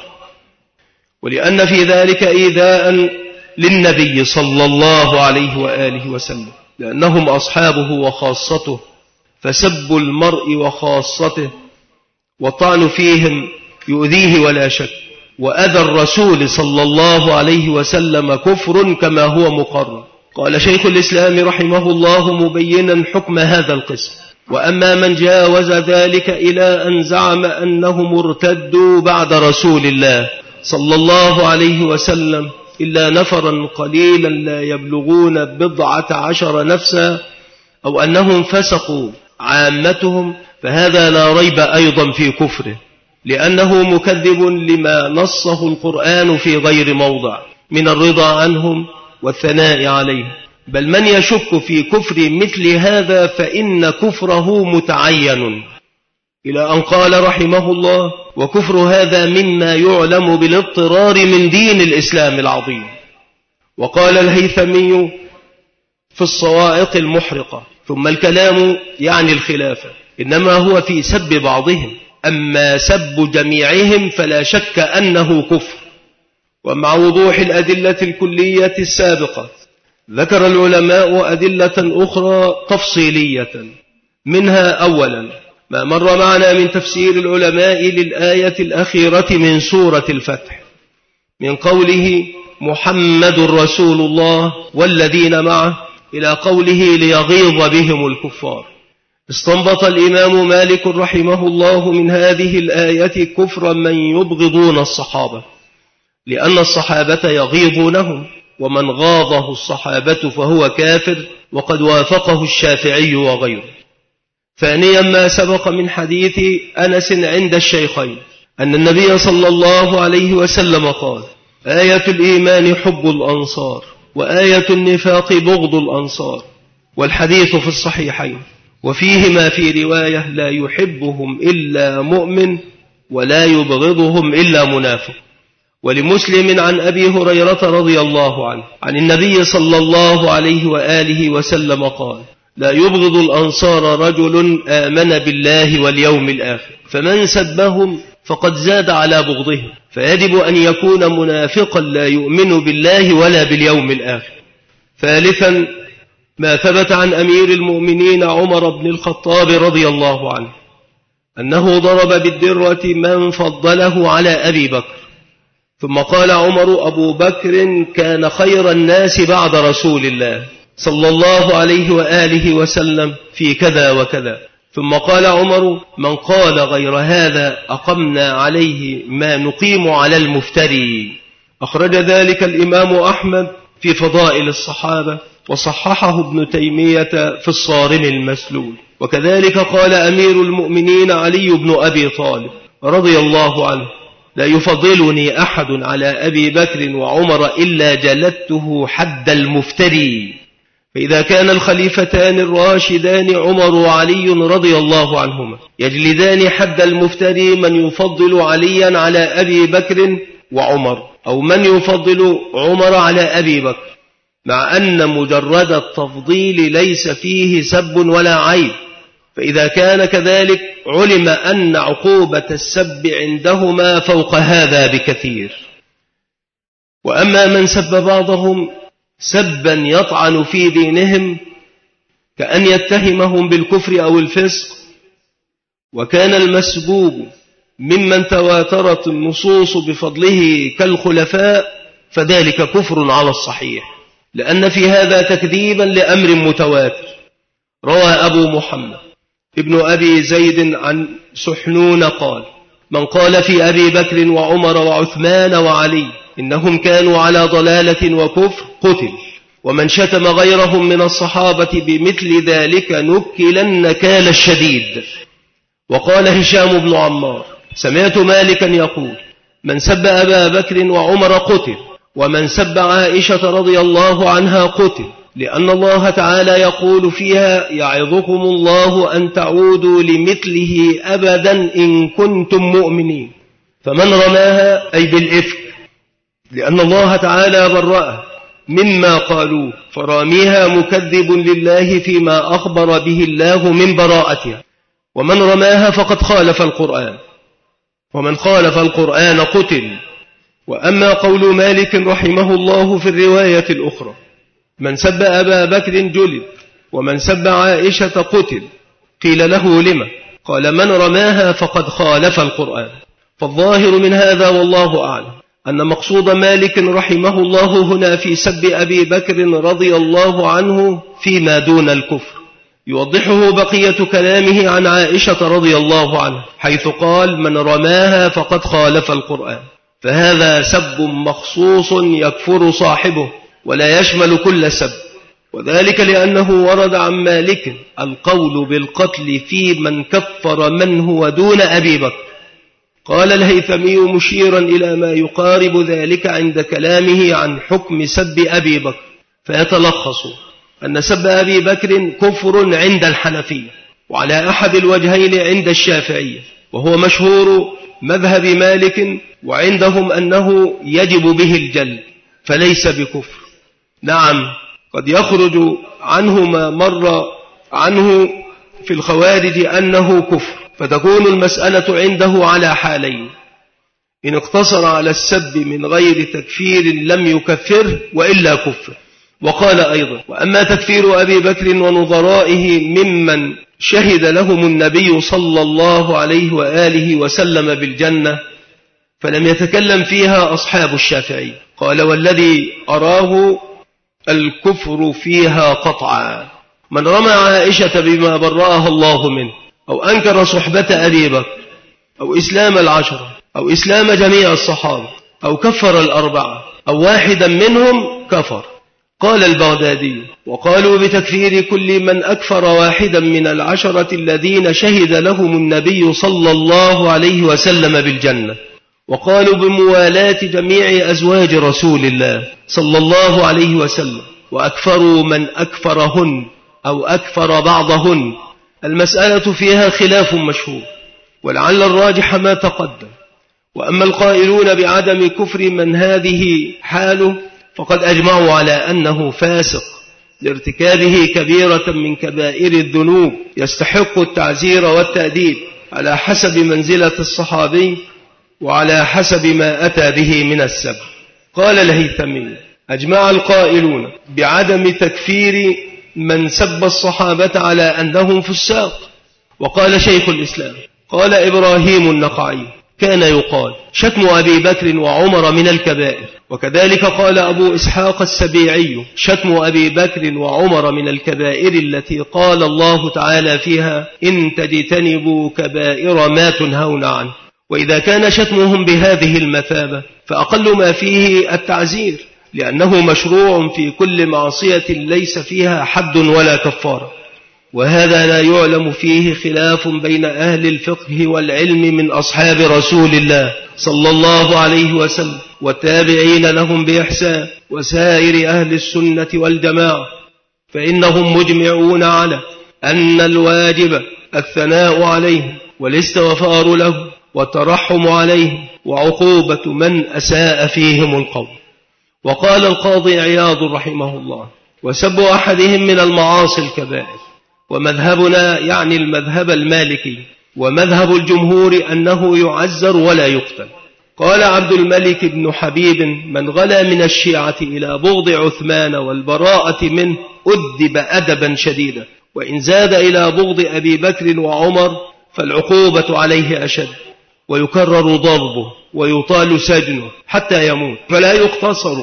S1: ولأن في ذلك إيذاء للنبي صلى الله عليه وآله وسلم، لأنهم أصحابه وخاصته، فسب المرء وخاصته والطعن فيهم يؤذيه ولا شك، وأذى الرسول صلى الله عليه وسلم كفر كما هو مقرر. قال شيخ الإسلام رحمه الله مبينا حكم هذا القسم: وأما من جاوز ذلك إلى أن زعم أنهم ارتدوا بعد رسول الله صلى الله عليه وسلم إلا نفرا قليلا لا يبلغون 14 نفسا، أو أنهم فسقوا عامتهم، فهذا لا ريب أيضا في كفره، لأنه مكذب لما نصه القرآن في غير موضع من الرضا عنهم والثناء عليهم. بل من يشك في كفر مثل هذا فإن كفره متعين، إلى أن قال رحمه الله: وكفر هذا مما يعلم بالاضطرار من دين الإسلام العظيم. وقال الهيثمي في الصواعق المحرقة: ثم الكلام يعني الخلافة إنما هو في سب بعضهم، أما سب جميعهم فلا شك أنه كفر. ومع وضوح الأدلة الكلية السابقة ذكر العلماء أدلة أخرى تفصيلية، منها أولا ما مر معنا من تفسير العلماء للآية الأخيرة من سورة الفتح من قوله محمد رسول الله والذين معه إلى قوله ليغيظ بهم الكفار. استنبط الإمام مالك رحمه الله من هذه الآية كفر من يبغضون الصحابة، لأن الصحابة يغيظونهم، ومن غاضه الصحابة فهو كافر، وقد وافقه الشافعي وغيره. ثانيا ما سبق من حديث أنس عند الشيخين أن النبي صلى الله عليه وسلم قال: آية الإيمان حب الأنصار، وآية النفاق بغض الأنصار، والحديث في الصحيحين، وفيهما في رواية: لا يحبهم إلا مؤمن ولا يبغضهم إلا منافق. ولمسلم عن أبي هريرة رضي الله عنه عن النبي صلى الله عليه وآله وسلم قال: لا يبغض الأنصار رجل آمن بالله واليوم الآخر، فمن سبهم فقد زاد على بغضهم، فيجب أن يكون منافقا لا يؤمن بالله ولا باليوم الآخر. ثالثا ما ثبت عن أمير المؤمنين عمر بن الخطاب رضي الله عنه أنه ضرب بالدرة من فضله على أبي بكر، ثم قال عمر: أبو بكر كان خير الناس بعد رسول الله صلى الله عليه وآله وسلم في كذا وكذا، ثم قال عمر: من قال غير هذا أقمنا عليه ما نقيم على المفتري. أخرج ذلك الإمام أحمد في فضائل الصحابة، وصححه ابن تيمية في الصارم المسلول. وكذلك قال أمير المؤمنين علي بن أبي طالب رضي الله عنه: لا يفضلني أحد على أبي بكر وعمر إلا جلدته حد المفتري. فإذا كان الخليفتان الراشدان عمر وعلي رضي الله عنهما يجلدان حد المفتري من يفضل عليا على أبي بكر وعمر، أو من يفضل عمر على أبي بكر، مع أن مجرد التفضيل ليس فيه سب ولا عيب، فإذا كان كذلك علم أن عقوبة السب عندهما فوق هذا بكثير. وأما من سب بعضهم سبا يطعن في دينهم كأن يتهمهم بالكفر أو الفسق، وكان المسبوب ممن تواترت النصوص بفضله كالخلفاء، فذلك كفر على الصحيح، لأن في هذا تكذيبا لأمر متواتر. روى أبو محمد ابن أبي زيد عن سحنون قال: من قال في أبي بكر وعمر وعثمان وعلي إنهم كانوا على ضلالة وكفر قتل، ومن شتم غيرهم من الصحابة بمثل ذلك نكل النكال الشديد. وقال هشام بن عمار: سمعت مالكا يقول: من سب أبا بكر وعمر قتل، ومن سب عائشة رضي الله عنها قتل، لأن الله تعالى يقول فيها: يعظكم الله أن تعودوا لمثله أبدا إن كنتم مؤمنين. فمن رماها أي بالإفك، لأن الله تعالى برأه مما قالوا، فراميها مكذب لله فيما أخبر به الله من براءتها. ومن رماها فقد خالف القرآن، ومن خالف القرآن قتل. وأما قول مالك رحمه الله في الرواية الأخرى: من سب أبا بكر جلد، ومن سب عائشة قتل، قيل له: لما؟ قال: من رماها فقد خالف القرآن. فالظاهر من هذا والله أعلم أن مقصود مالك رحمه الله هنا في سب أبي بكر رضي الله عنه فيما دون الكفر، يوضحه بقية كلامه عن عائشة رضي الله عنها، حيث قال: من رماها فقد خالف القرآن. فهذا سب مخصوص يكفر صاحبه ولا يشمل كل سب، وذلك لأنه ورد عن مالك القول بالقتل في من كفر من هو دون أبي بكر. قال الهيثمي مشيرا إلى ما يقارب ذلك عند كلامه عن حكم سب أبي بكر، فيتلخص أن سب أبي بكر كفر عند الحنفية، وعلى أحد الوجهين عند الشافعية، وهو مشهور مذهب مالك، وعندهم أنه يجب به الجلد فليس بكفر. نعم، قد يخرج عنه ما مر عنه في الخوارج أنه كفر، فتكون المسألة عنده على حالين: إن اقتصر على السب من غير تكفير لم يكفره وإلا كفر. وقال أيضا: وأما تكفير أبي بكر ونظرائه ممن شهد لهم النبي صلى الله عليه وآله وسلم بالجنة فلم يتكلم فيها أصحاب الشافعي. قال: والذي أراه الكفر فيها قطعا. من رمى عائشة بما برأها الله منه، أو أنكر صحبة أبي بكر، أو إسلام العشرة، أو إسلام جميع الصحابة، أو كفر الأربعة، أو واحدا منهم، كفر. قال البغدادي: وقالوا بتكفير كل من أكفر واحدا من العشرة الذين شهد لهم النبي صلى الله عليه وسلم بالجنة. وقالوا بموالاة جميع أزواج رسول الله صلى الله عليه وسلم، وأكفروا من أكفرهن أو أكفر بعضهن. المسألة فيها خلاف مشهور، ولعل الراجح ما تقدم. وأما القائلون بعدم كفر من هذه حاله فقد أجمعوا على أنه فاسق لارتكابه كبيرة من كبائر الذنوب يستحق التعزير والتأديب على حسب منزلة الصحابي وعلى حسب ما أتى به من السبب. قال الهيثمي: أجمع القائلون بعدم تكفير من سب الصحابة على أنهم فساق. وقال شيخ الإسلام: قال إبراهيم النخعي: كان يقال شتم أبي بكر وعمر من الكبائر. وكذلك قال أبو إسحاق السبيعي: شتم أبي بكر وعمر من الكبائر التي قال الله تعالى فيها: إن تجتنبوا كبائر ما تنهون عنه. وإذا كان شتمهم بهذه المثابة فأقل ما فيه التعزير، لأنه مشروع في كل معصية ليس فيها حد ولا كفارة. وهذا لا يعلم فيه خلاف بين أهل الفقه والعلم من أصحاب رسول الله صلى الله عليه وسلم والتابعين لهم بإحسان وسائر أهل السنة والجماعة، فإنهم مجمعون على أن الواجب الثناء عليهم والاستغفار لهم والترحم عليهم وعقوبة من أساء فيهم القول. وقال القاضي عياض رحمه الله: وسب أحدهم من المعاصي الكبائر. ومذهبنا يعني المذهب المالكي ومذهب الجمهور أنه يعزر ولا يقتل. قال عبد الملك بن حبيب: من غلا من الشيعة إلى بغض عثمان والبراءة منه أدب أدبا شديدا، وإن زاد إلى بغض أبي بكر وعمر فالعقوبة عليه أشد، ويكرر ضربه ويطال سجنه حتى يموت. فلا يقتصر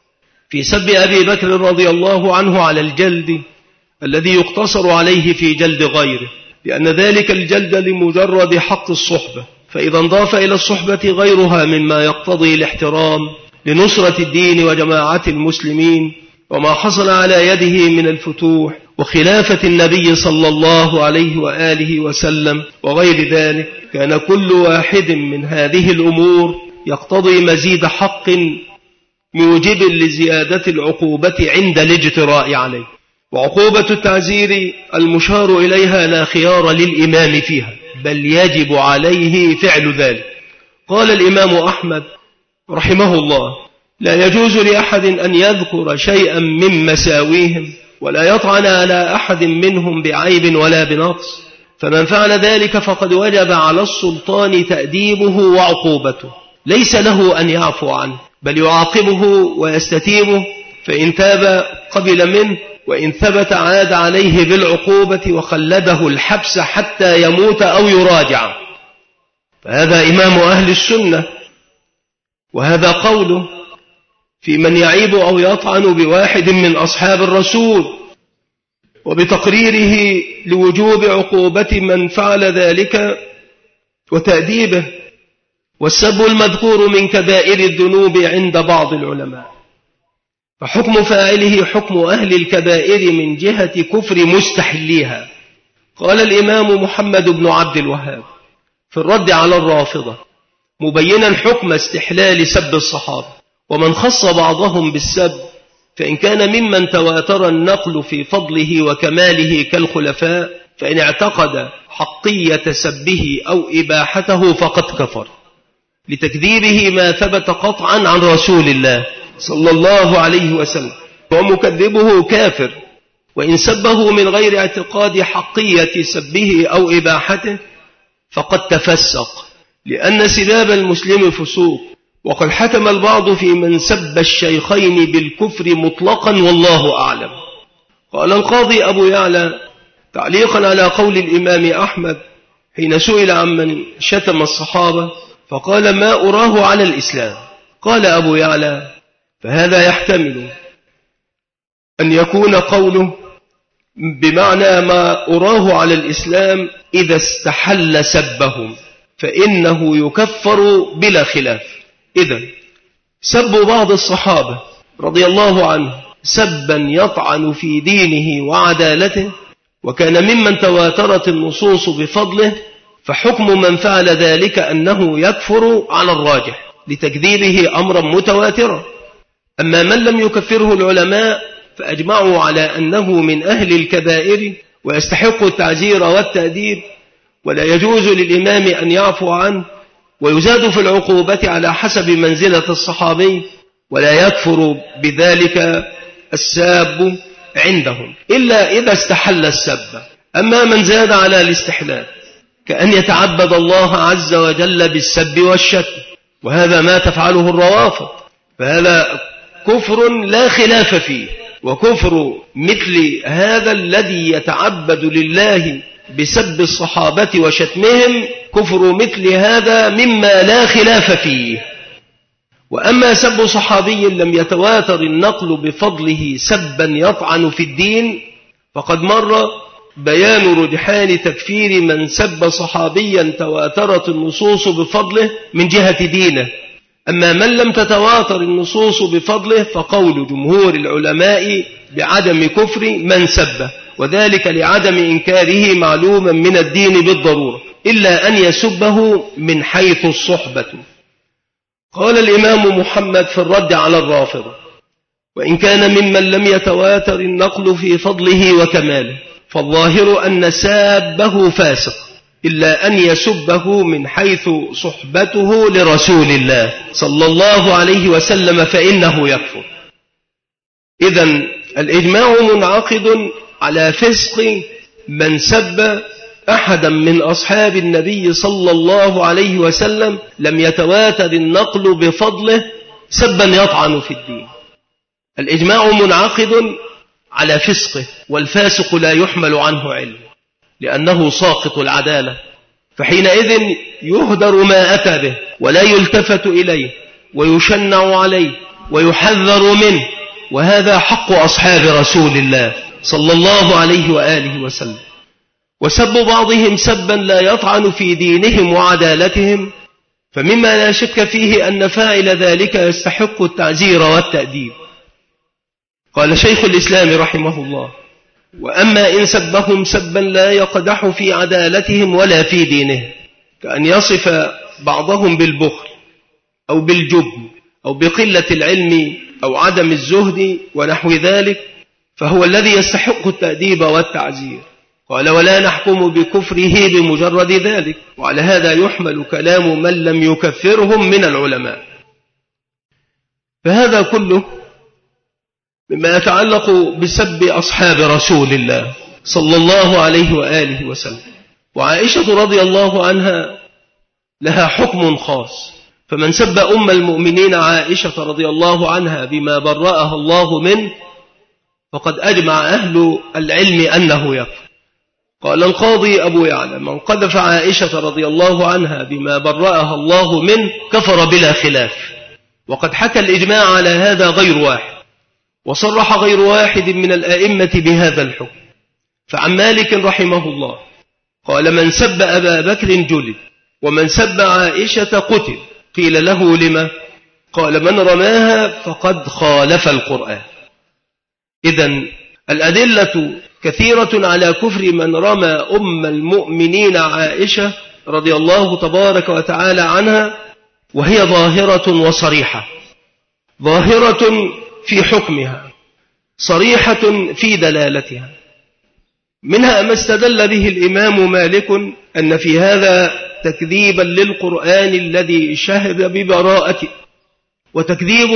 S1: في سب أبي بكر رضي الله عنه على الجلد الذي يقتصر عليه في جلد غيره، لأن ذلك الجلد لمجرد حق الصحبة، فإذا انضاف إلى الصحبة غيرها مما يقتضي الاحترام لنصرة الدين وجماعة المسلمين، وما حصل على يده من الفتوح وخلافة النبي صلى الله عليه وآله وسلم وغير ذلك، كان كل واحد من هذه الأمور يقتضي مزيد حق موجب لزيادة العقوبة عند الاجتراء عليه. وعقوبة التعزير المشار إليها لا خيار للإمام فيها، بل يجب عليه فعل ذلك. قال الإمام أحمد رحمه الله: لا يجوز لأحد أن يذكر شيئا من مساويهم ولا يطعن على أحد منهم بعيب ولا بنقص، فمن فعل ذلك فقد وجب على السلطان تأديبه وعقوبته، ليس له أن يعفو عنه، بل يعاقبه ويستتيبه، فإن تاب قبل منه، وإن ثبت عاد عليه بالعقوبة وخلده الحبس حتى يموت أو يراجع. فهذا إمام أهل السنة، وهذا قوله في من يعيب أو يطعن بواحد من أصحاب الرسول، وبتقريره لوجوب عقوبة من فعل ذلك وتأديبه. والسب المذكور من كبائر الذنوب عند بعض العلماء، فحكم فاعله حكم أهل الكبائر من جهة كفر مستحليها. قال الإمام محمد بن عبد الوهاب في الرد على الرافضة مبينا حكم استحلال سب الصحابة: ومن خص بعضهم بالسب فإن كان ممن تواتر النقل في فضله وكماله كالخلفاء، فإن اعتقد حقية سبه أو إباحته فقد كفر، لتكذيبه ما ثبت قطعا عن رسول الله صلى الله عليه وسلم، ومكذبه كافر. وإن سبه من غير اعتقاد حقية سبه أو إباحته فقد تفسق، لأن سباب المسلم فسوق. وقد حكم البعض في من سب الشيخين بالكفر مطلقا، والله أعلم. قال القاضي أبو يعلى تعليقا على قول الإمام أحمد حين سئل عمن شتم الصحابة فقال: ما أراه على الإسلام. قال أبو يعلى: فهذا يحتمل أن يكون قوله بمعنى ما أراه على الإسلام إذا استحل سبهم، فإنه يكفر بلا خلاف. إذن سب بعض الصحابة رضي الله عنه سبا يطعن في دينه وعدالته، وكان ممن تواترت النصوص بفضله، فحكم من فعل ذلك أنه يكفر على الراجح لتكذيبه أمرا متواترا. أما من لم يكفره العلماء فأجمعوا على أنه من أهل الكبائر ويستحق التعزير والتأديب، ولا يجوز للإمام أن يعفو عنه، ويزاد في العقوبة على حسب منزلة الصحابي، ولا يكفر بذلك الساب عندهم إلا إذا استحل السب. أما من زاد على الاستحلال كأن يتعبد الله عز وجل بالسب والشتم، وهذا ما تفعله الروافض، فهذا كفر لا خلاف فيه. وكفر مثل هذا الذي يتعبد لله بسب الصحابة وشتمهم كفر مثل هذا مما لا خلاف فيه. وأما سب صحابي لم يتواتر النقل بفضله سبا يطعن في الدين، فقد مر بيان رجحان تكفير من سب صحابيا تواترت النصوص بفضله من جهة دينه. أما من لم تتواتر النصوص بفضله فقول جمهور العلماء بعدم كفر من سبه، وذلك لعدم إنكاره معلوما من الدين بالضرورة، إلا أن يسبه من حيث الصحبة. قال الإمام محمد في الرد على الرافضة: وإن كان ممن لم يتواتر النقل في فضله وكماله فالظاهر أن سابه فاسق، إلا أن يسبه من حيث صحبته لرسول الله صلى الله عليه وسلم فإنه يكفر. إذن الإجماع منعقد على فسق من سب أحدا من أصحاب النبي صلى الله عليه وسلم لم يتواتر النقل بفضله سبا يطعن في الدين. الإجماع منعقد على فسقه، والفاسق لا يحمل عنه علم لأنه ساقط العدالة، فحينئذ يهدر ما أتى به ولا يلتفت إليه ويشنع عليه ويحذر منه، وهذا حق أصحاب رسول الله صلى الله عليه وآله وسلم. وسب بعضهم سبا لا يطعن في دينهم وعدالتهم فمما لا شك فيه أن فاعل ذلك يستحق التعزير والتأديب. قال شيخ الإسلام رحمه الله: وأما إن سبهم سبا لا يقدح في عدالتهم ولا في دينهم، كأن يصف بعضهم بالبخل أو بالجبن أو بقلة العلم أو عدم الزهد ونحو ذلك، فهو الذي يستحق التأديب والتعزير. قال: ولا نحكم بكفره بمجرد ذلك، وعلى هذا يحمل كلام من لم يكفرهم من العلماء. فهذا كله مما يتعلق بسب أصحاب رسول الله صلى الله عليه وآله وسلم. وعائشة رضي الله عنها لها حكم خاص، فمن سب أم المؤمنين عائشة رضي الله عنها بما برأها الله منه فقد أجمع أهل العلم أنه يكفر. قال القاضي أبو يعلى: من قذف عائشة رضي الله عنها بما برأها الله منه كفر بلا خلاف. وقد حكى الإجماع على هذا غير واحد، وصرح غير واحد من الأئمة بهذا الحكم. فعن مالك رحمه الله قال: من سب أبا بكر جلد، ومن سب عائشة قتل. قيل له: لما؟ قال: من رماها فقد خالف القرآن. إذن الأدلة كثيرة على كفر من رمى أم المؤمنين عائشة رضي الله تبارك وتعالى عنها، وهي ظاهرة وصريحة، ظاهرة في حكمها، صريحة في دلالتها. منها ما استدل به الإمام مالك أن في هذا تكذيبا للقرآن الذي شهد ببراءته، وتكذيب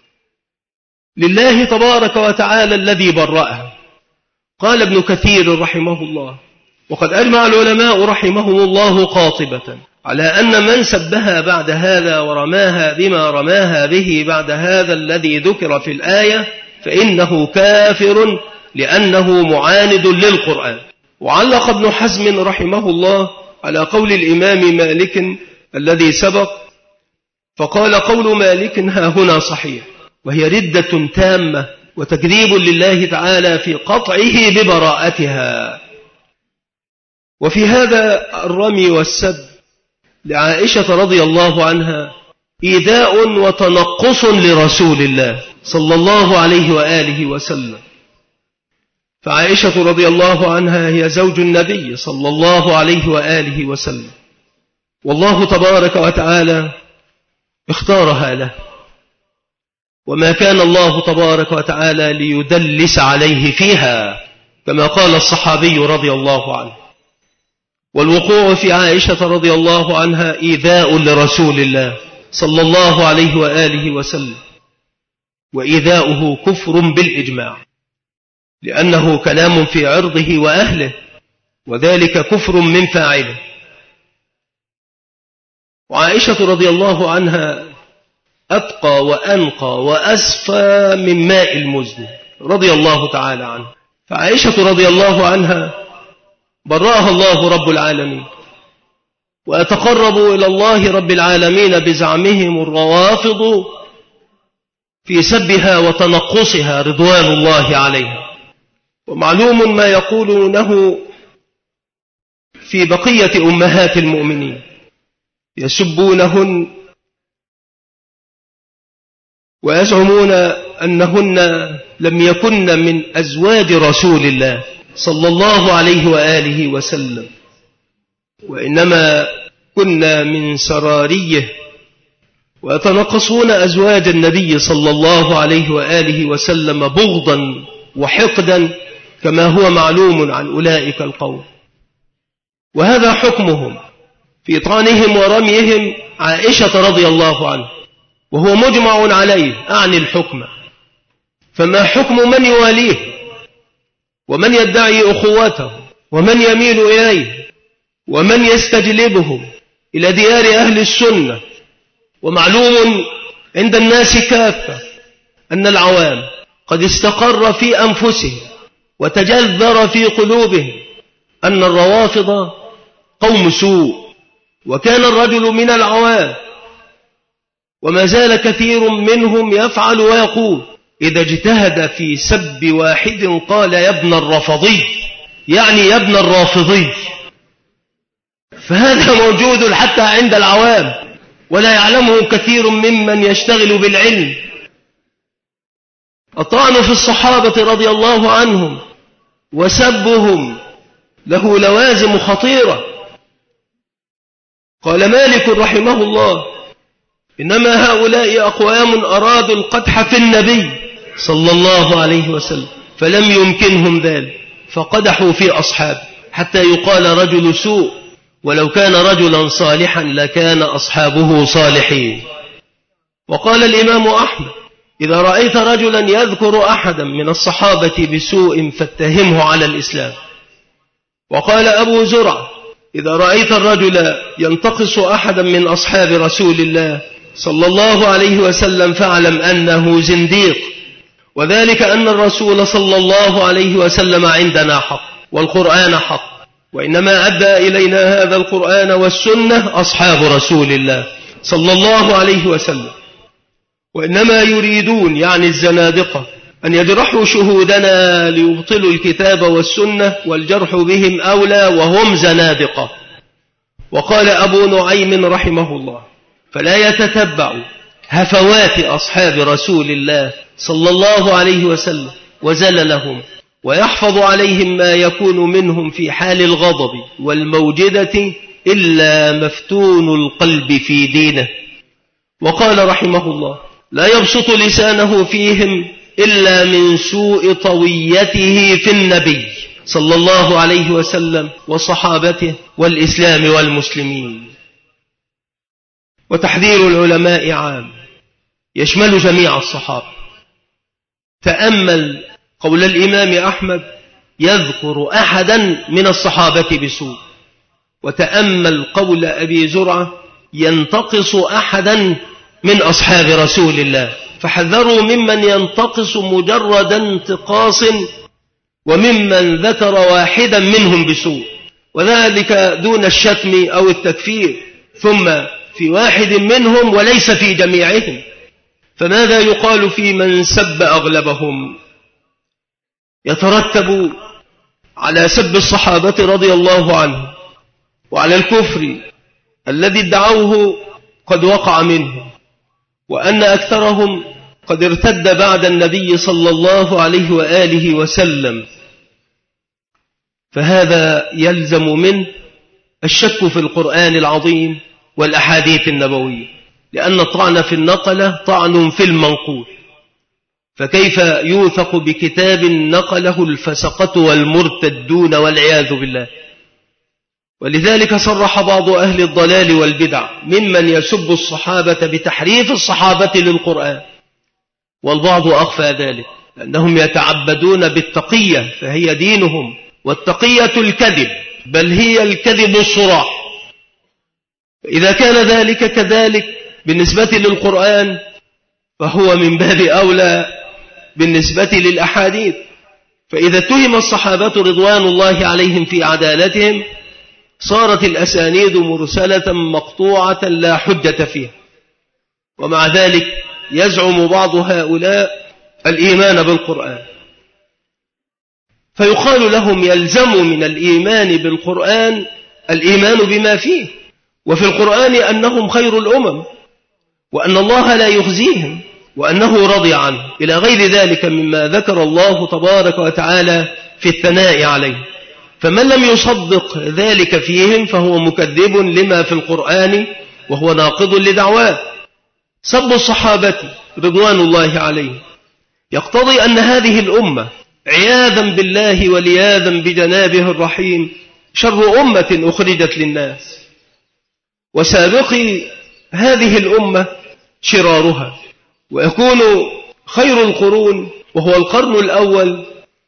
S1: لله تبارك وتعالى الذي برأها. قال ابن كثير رحمه الله: وقد أجمع العلماء رحمهم الله قاطبة على أن من سبها بعد هذا ورماها بما رماها به بعد هذا الذي ذكر في الآية فإنه كافر، لأنه معاند للقرآن. وعلق ابن حزم رحمه الله على قول الإمام مالك الذي سبق، فقال: قول مالك ها هنا صحيح، وهي ردة تامة وتكذيب لله تعالى في قطعه ببراءتها. وفي هذا الرمي والسب لعائشة رضي الله عنها إيذاء وتنقص لرسول الله صلى الله عليه وآله وسلم. فعائشة رضي الله عنها هي زوج النبي صلى الله عليه وآله وسلم، والله تبارك وتعالى اختارها له، وما كان الله تبارك وتعالى ليدلس عليه فيها، كما قال الصحابي رضي الله عنه. والوقوع في عائشة رضي الله عنها إيذاء لرسول الله صلى الله عليه وآله وسلم، وإيذاؤه كفر بالإجماع، لأنه كلام في عرضه وأهله، وذلك كفر من فاعله. وعائشة رضي الله عنها أتقى وأنقى وأسفى من ماء المزن رضي الله تعالى عنها. فعائشة رضي الله عنها برأها الله رب العالمين، وأتقرب إلى الله رب العالمين بزعمهم الروافض في سبها وتنقصها رضوان الله عليها. ومعلوم ما يقولونه في بقية أمهات المؤمنين، يسبونهن ويزعمون أنهن لم يكن من أزواج رسول الله صلى الله عليه وآله وسلم، وإنما كنا من سراريه، ويتنقصون أزواج النبي صلى الله عليه وآله وسلم بغضا وحقدا، كما هو معلوم عن أولئك القوم. وهذا حكمهم في طعنهم ورميهم عائشة رضي الله عنها، وهو مجمع عليه، أعني الحكم. فما حكم من يواليه ومن يدعي أخواته ومن يميل إليه ومن يستجلبهم إلى ديار أهل السنة؟ ومعلوم عند الناس كافة أن العوام قد استقر في أنفسهم وتجذر في قلوبهم أن الروافض قوم سوء، وكان الرجل من العوام وما زال كثير منهم يفعل ويقول إذا اجتهد في سب واحد قال يا ابن الرافضي، يعني يا ابن الرافضي. فهذا موجود حتى عند العوام، ولا يعلمه كثير ممن يشتغل بالعلم. الطعن في الصحابة رضي الله عنهم وسبهم له لوازم خطيرة. قال مالك رحمه الله: إنما هؤلاء أقوام أرادوا القدح في النبي صلى الله عليه وسلم فلم يمكنهم ذلك فقدحوا في أصحابه حتى يقال رجل سوء، ولو كان رجلا صالحا لكان أصحابه صالحين. وقال الإمام أحمد: إذا رأيت رجلا يذكر أحدا من الصحابة بسوء فاتهمه على الإسلام. وقال أبو زرع: إذا رأيت الرجل ينتقص أحدا من أصحاب رسول الله صلى الله عليه وسلم فاعلم أنه زنديق، وذلك أن الرسول صلى الله عليه وسلم عندنا حق والقرآن حق، وإنما أدى إلينا هذا القرآن والسنة أصحاب رسول الله صلى الله عليه وسلم، وإنما يريدون يعني الزنادقة أن يجرحوا شهودنا ليبطلوا الكتاب والسنة، والجرح بهم أولى وهم زنادقة. وقال أبو نعيم رحمه الله: فلا يتتبع هفوات أصحاب رسول الله صلى الله عليه وسلم وزللهم، ويحفظ عليهم ما يكون منهم في حال الغضب والموجدة إلا مفتون القلب في دينه. وقال رحمه الله: لا يبسط لسانه فيهم إلا من سوء طويته في النبي صلى الله عليه وسلم وصحابته والإسلام والمسلمين. وتحذير العلماء عام يشمل جميع الصحابة. تأمل قول الإمام أحمد: يذكر أحدا من الصحابة بسوء، وتأمل قول أبي زرعة: ينتقص أحدا من أصحاب رسول الله، فحذروا ممن ينتقص مجرد انتقاص وممن ذكر واحدا منهم بسوء، وذلك دون الشتم أو التكفير، ثم في واحد منهم وليس في جميعهم. فماذا يقال في من سب أغلبهم؟ يترتب على سب الصحابة رضي الله عنهم وعلى الكفر الذي ادعوه قد وقع منهم، وأن أكثرهم قد ارتد بعد النبي صلى الله عليه وآله وسلم، فهذا يلزم منه الشك في القرآن العظيم والأحاديث النبوية، لأن الطعن في النقلة طعن في المنقول، فكيف يوثق بكتاب نقله الفسقة والمرتدون والعياذ بالله؟ ولذلك صرح بعض أهل الضلال والبدع ممن يسب الصحابة بتحريف الصحابة للقرآن، والبعض أخفى ذلك لأنهم يتعبدون بالتقية فهي دينهم، والتقية الكذب، بل هي الكذب الصراح. إذا كان ذلك كذلك بالنسبة للقرآن فهو من باب أولى بالنسبة للأحاديث. فإذا اتهم الصحابة رضوان الله عليهم في عدالتهم صارت الأسانيد مرسلة مقطوعة لا حجة فيها، ومع ذلك يزعم بعض هؤلاء الإيمان بالقرآن، فيقال لهم يلزم من الإيمان بالقرآن الإيمان بما فيه، وفي القرآن أنهم خير الأمم، وأن الله لا يخزيهم، وأنه رضي عنه، إلى غير ذلك مما ذكر الله تبارك وتعالى في الثناء عليه. فمن لم يصدق ذلك فيهم فهو مكذب لما في القرآن وهو ناقض لدعواه. سب الصحابة رضوان الله عليهم يقتضي أن هذه الأمة عياذا بالله ولياذا بجنابه الرحيم شر أمة أخرجت للناس، وسابقي هذه الأمة شرارها، ويكون خير القرون وهو القرن الأول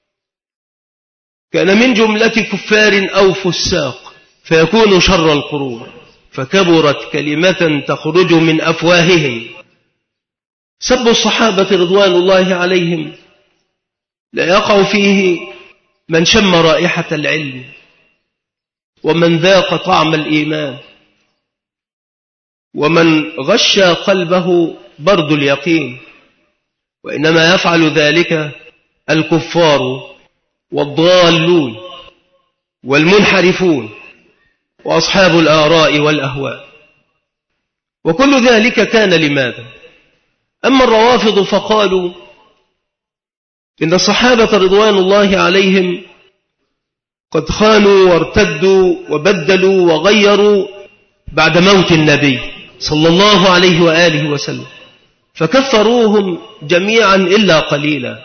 S1: كان من جملة كفار أو فساق فيكون شر القرون، فكبرت كلمة تخرج من أفواههم. سب الصحابة رضوان الله عليهم لا يقع فيه من شم رائحة العلم ومن ذاق طعم الإيمان ومن غش قلبه برد اليقين، وإنما يفعل ذلك الكفار والضالون والمنحرفون وأصحاب الآراء والأهواء. وكل ذلك كان لماذا؟ أما الروافض فقالوا إن الصحابة رضوان الله عليهم قد خانوا وارتدوا وبدلوا وغيروا بعد موت النبي صلى الله عليه وآله وسلم، فكفروهم جميعا إلا قليلا.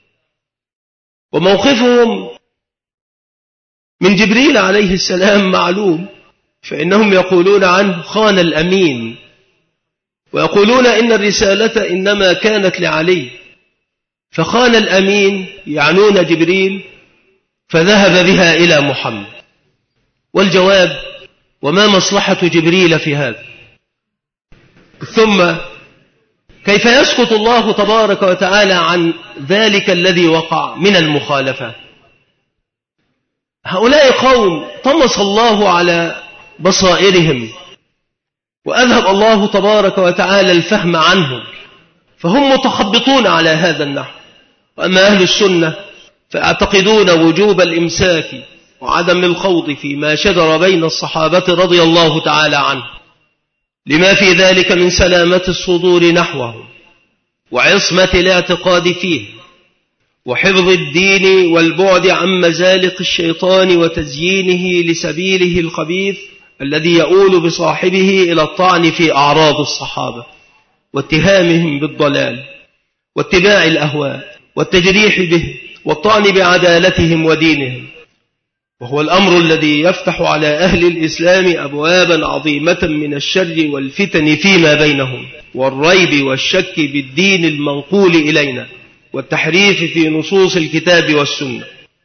S1: وموقفهم من جبريل عليه السلام معلوم، فإنهم يقولون عنه خان الأمين، ويقولون إن الرسالة إنما كانت لعلي، فخان الأمين يعنون جبريل فذهب بها إلى محمد. والجواب: وما مصلحة جبريل في هذا؟ ثم كيف يسكت الله تبارك وتعالى عن ذلك الذي وقع من المخالفة؟ هؤلاء قوم طمس الله على بصائرهم وأذهب الله تبارك وتعالى الفهم عنهم، فهم متخبطون على هذا النحو. وأما أهل السنة فاعتقدون وجوب الإمساك وعدم الخوض فيما شجر بين الصحابة رضي الله تعالى عنه، لما في ذلك من سلامة الصدور نحوهم وعصمة الاعتقاد فيه وحفظ الدين والبعد عن مزالق الشيطان وتزيينه لسبيله الخبيث الذي يؤول بصاحبه إلى الطعن في أعراض الصحابة واتهامهم بالضلال واتباع الأهواء والتجريح به والطعن بعدالتهم ودينهم. وهو الأمر الذي يفتح على أهل الإسلام أبوابا عظيمة من الشر والفتن فيما بينهم والريب والشك بالدين المنقول إلينا والتحريف في نصوص الكتاب والسنة.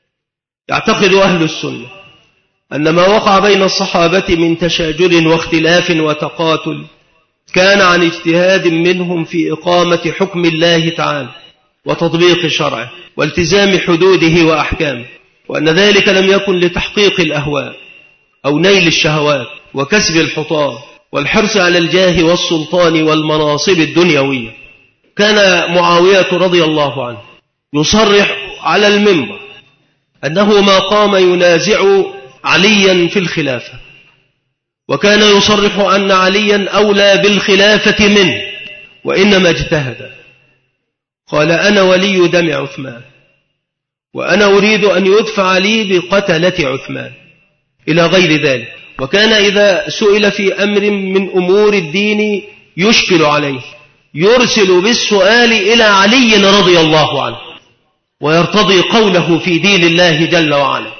S1: يعتقد أهل السنة أن ما وقع بين الصحابة من تشاجر واختلاف وتقاتل كان عن اجتهاد منهم في إقامة حكم الله تعالى وتطبيق شرعه والتزام حدوده وأحكامه، وأن ذلك لم يكن لتحقيق الأهواء أو نيل الشهوات وكسب الحطام والحرص على الجاه والسلطان والمناصب الدنيوية. كان معاوية رضي الله عنه يصرح على المنبر أنه ما قام ينازع عليا في الخلافة، وكان يصرح أن عليا أولى بالخلافة منه وإنما اجتهد. قال: أنا ولي دم عثمان، وأنا أريد أن يدفع لي بقتلة عثمان، إلى غير ذلك. وكان إذا سئل في أمر من أمور الدين يشكل عليه يرسل بالسؤال إلى علي رضي الله عنه ويرتضي قوله في دين الله جل وعلا.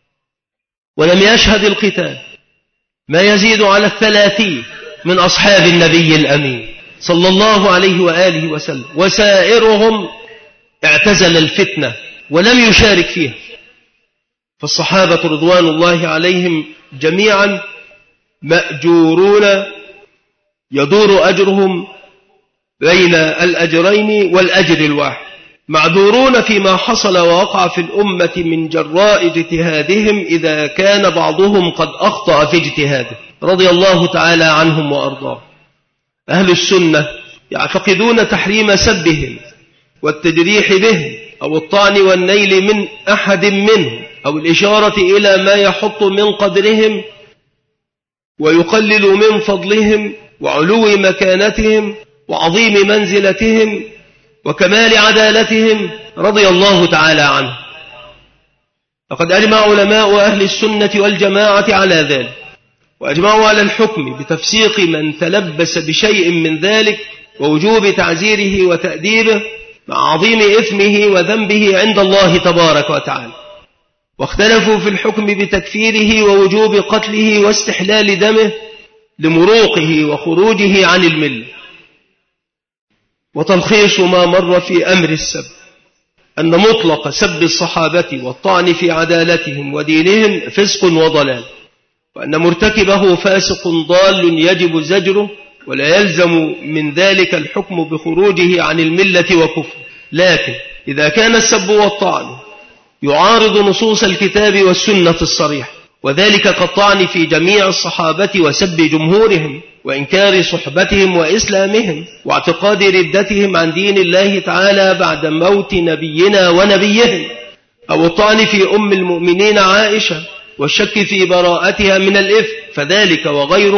S1: ولم يشهد القتال ما يزيد على 30 من أصحاب النبي الأمين صلى الله عليه وآله وسلم، وسائرهم اعتزل الفتنة ولم يشارك فيها. فالصحابة رضوان الله عليهم جميعا مأجورون يدور أجرهم بين الأجرين والأجر الواحد، معذورون فيما حصل ووقع في الأمة من جراء اجتهادهم إذا كان بعضهم قد أخطأ في اجتهاده رضي الله تعالى عنهم وأرضاه. أهل السنة يعتقدون تحريم سبهم والتجريح بهم أو الطعن والنيل من أحد منهم أو الإشارة إلى ما يحط من قدرهم ويقلل من فضلهم وعلو مكانتهم وعظيم منزلتهم وكمال عدالتهم رضي الله تعالى عنه. فقد أجمع علماء أهل السنة والجماعة على ذلك، وأجمعوا على الحكم بتفسيق من تلبس بشيء من ذلك ووجوب تعزيره وتأديبه مع عظيم إثمه وذنبه عند الله تبارك وتعالى. واختلفوا في الحكم بتكفيره ووجوب قتله واستحلال دمه لمروقه وخروجه عن الملة. وتلخيص ما مر في أمر السب أن مطلق سب الصحابة والطعن في عدالتهم ودينهم فسق وضلال، وأن مرتكبه فاسق ضال يجب زجره، ولا يلزم من ذلك الحكم بخروجه عن الملة وكفر. لكن إذا كان السب والطعن يعارض نصوص الكتاب والسنة الصريحة، وذلك كالطعن في جميع الصحابة وسب جمهورهم وإنكار صحبتهم وإسلامهم واعتقاد ردتهم عن دين الله تعالى بعد موت نبينا ونبيهم، أو الطعن في أم المؤمنين عائشة والشك في براءتها من الإثم، فذلك وغيره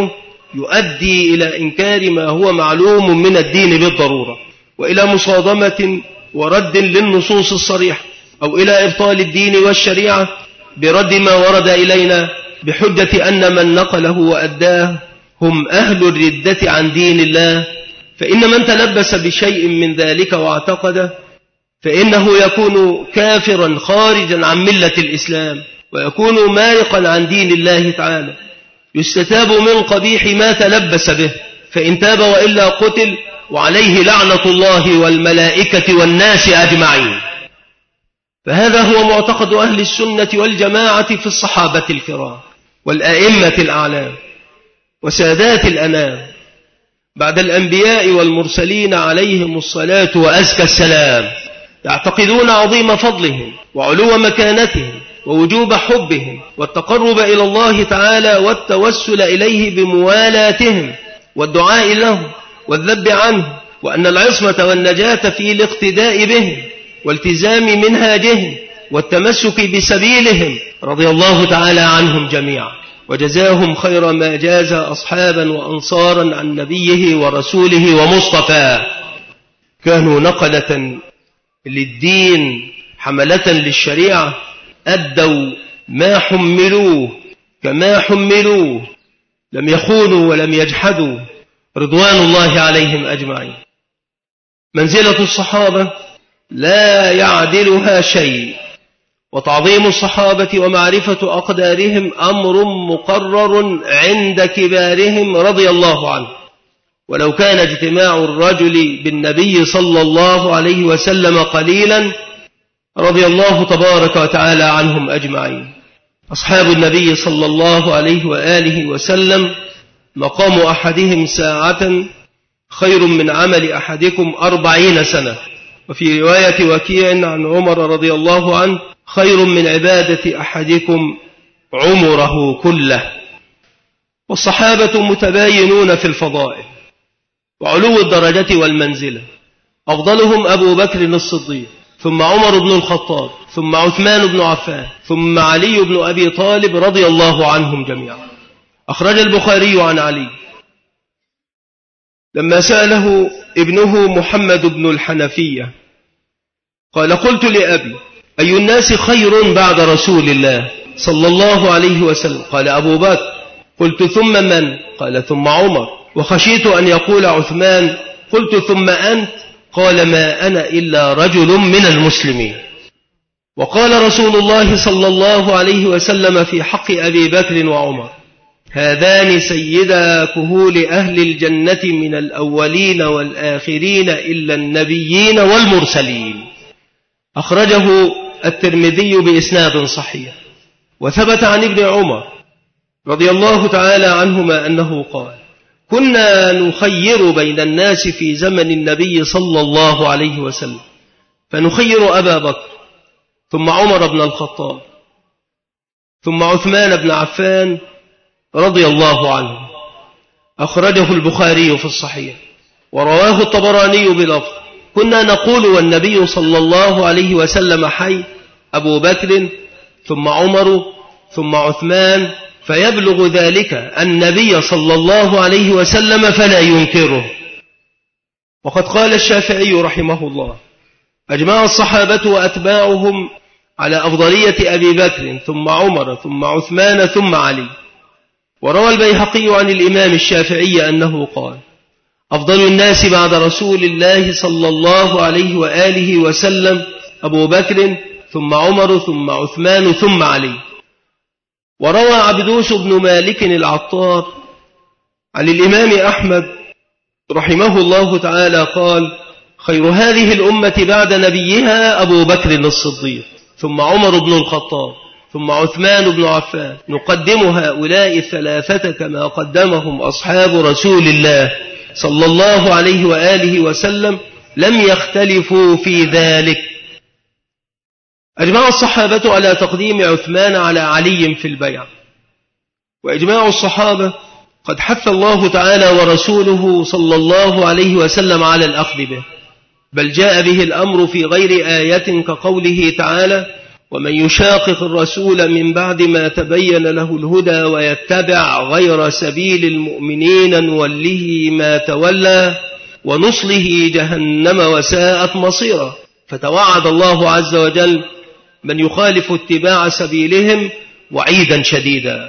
S1: يؤدي إلى إنكار ما هو معلوم من الدين بالضرورة، وإلى مصادمة ورد للنصوص الصريحة، أو إلى إبطال الدين والشريعة برد ما ورد إلينا بحجة أن من نقله وأداه هم أهل الردة عن دين الله. فإن من تلبس بشيء من ذلك واعتقده فإنه يكون كافرا خارجا عن ملة الإسلام، ويكون مارقا عن دين الله تعالى، يستتاب من قبيح ما تلبس به، فإن تاب وإلا قتل، وعليه لعنة الله والملائكة والناس أجمعين. فهذا هو معتقد أهل السنة والجماعة في الصحابة الكرام والأئمة الأعلام وسادات الأنام بعد الأنبياء والمرسلين عليهم الصلاة وأزكى السلام. يعتقدون عظيم فضلهم وعلو مكانتهم ووجوب حبهم والتقرب إلى الله تعالى والتوسل إليه بموالاتهم والدعاء لهم والذب عنه، وأن العصمة والنجاة في الاقتداء بهم والتزام منهاجهم والتمسك بسبيلهم، رضي الله تعالى عنهم جميعا وجزاهم خير ما جاز أصحابا وأنصارا عن نبيه ورسوله ومصطفاه. كانوا نقلة للدين حملة للشريعة، أدوا ما حملوه كما حملوه، لم يخونوا ولم يجحدوا، رضوان الله عليهم أجمعين. منزلة الصحابة لا يعدلها شيء، وتعظيم الصحابة ومعرفة أقدارهم أمر مقرر عند كبارهم رضي الله عنه. ولو كان اجتماع الرجل بالنبي صلى الله عليه وسلم قليلا، رضي الله تبارك وتعالى عنهم أجمعين. أصحاب النبي صلى الله عليه وآله وسلم مقام أحدهم ساعة خير من عمل أحدكم 40 سنة. وفي رواية وكيع عن عمر رضي الله عنه خير من عبادة أحدكم عمره كله. والصحابة متباينون في الفضائل وعلو الدرجة والمنزلة، أفضلهم أبو بكر الصديق، ثم عمر بن الخطاب، ثم عثمان بن عفان، ثم علي بن أبي طالب رضي الله عنهم جميعا. أخرج البخاري عن علي لما سأله ابنه محمد بن الحنفية قال: قلت لأبي: أي الناس خير بعد رسول الله صلى الله عليه وسلم؟ قال: أبو بكر. قلت: ثم من؟ قال: ثم عمر. وخشيت أن يقول عثمان. قلت: ثم أنت؟ قال: ما أنا إلا رجل من المسلمين. وقال رسول الله صلى الله عليه وسلم في حق أبي بكر وعمر: هذان سيدا كهول أهل الجنة من الأولين والآخرين إلا النبيين والمرسلين. أخرجه الترمذي بإسناد صحيح. وثبت عن ابن عمر رضي الله تعالى عنهما أنه قال: كنا نخير بين الناس في زمن النبي صلى الله عليه وسلم، فنخير أبا بكر، ثم عمر بن الخطاب، ثم عثمان بن عفان رضي الله عنه. أخرجه البخاري في الصحيح. ورواه الطبراني بلفظ: كنا نقول والنبي صلى الله عليه وسلم حي، أبو بكر ثم عمر ثم عثمان، فيبلغ ذلك النبي صلى الله عليه وسلم فلا ينكره. وقد قال الشافعي رحمه الله: أجمع الصحابة وأتباعهم على أفضلية أبي بكر ثم عمر ثم عثمان ثم علي. وروى البيهقي عن الإمام الشافعي أنه قال: أفضل الناس بعد رسول الله صلى الله عليه وآله وسلم أبو بكر ثم عمر ثم عثمان ثم علي. وروى عبدوس بن مالك العطار عن الإمام أحمد رحمه الله تعالى قال: خير هذه الأمة بعد نبيها أبو بكر الصديق، ثم عمر بن الخطاب، ثم عثمان بن عفان. نقدم هؤلاء الثلاثة كما قدمهم أصحاب رسول الله صلى الله عليه وآله وسلم، لم يختلفوا في ذلك. أجمع الصحابة على تقديم عثمان على علي في البيع. وإجماع الصحابة قد حث الله تعالى ورسوله صلى الله عليه وسلم على الأخذ به، بل جاء به الأمر في غير آية كقوله تعالى: ومن يشاقق الرسول من بعد ما تبين له الهدى ويتبع غير سبيل المؤمنين نوله ما تولى ونصله جهنم وساءت مصيرا. فتوعد الله عز وجل من يخالف اتباع سبيلهم وعيدا شديدا.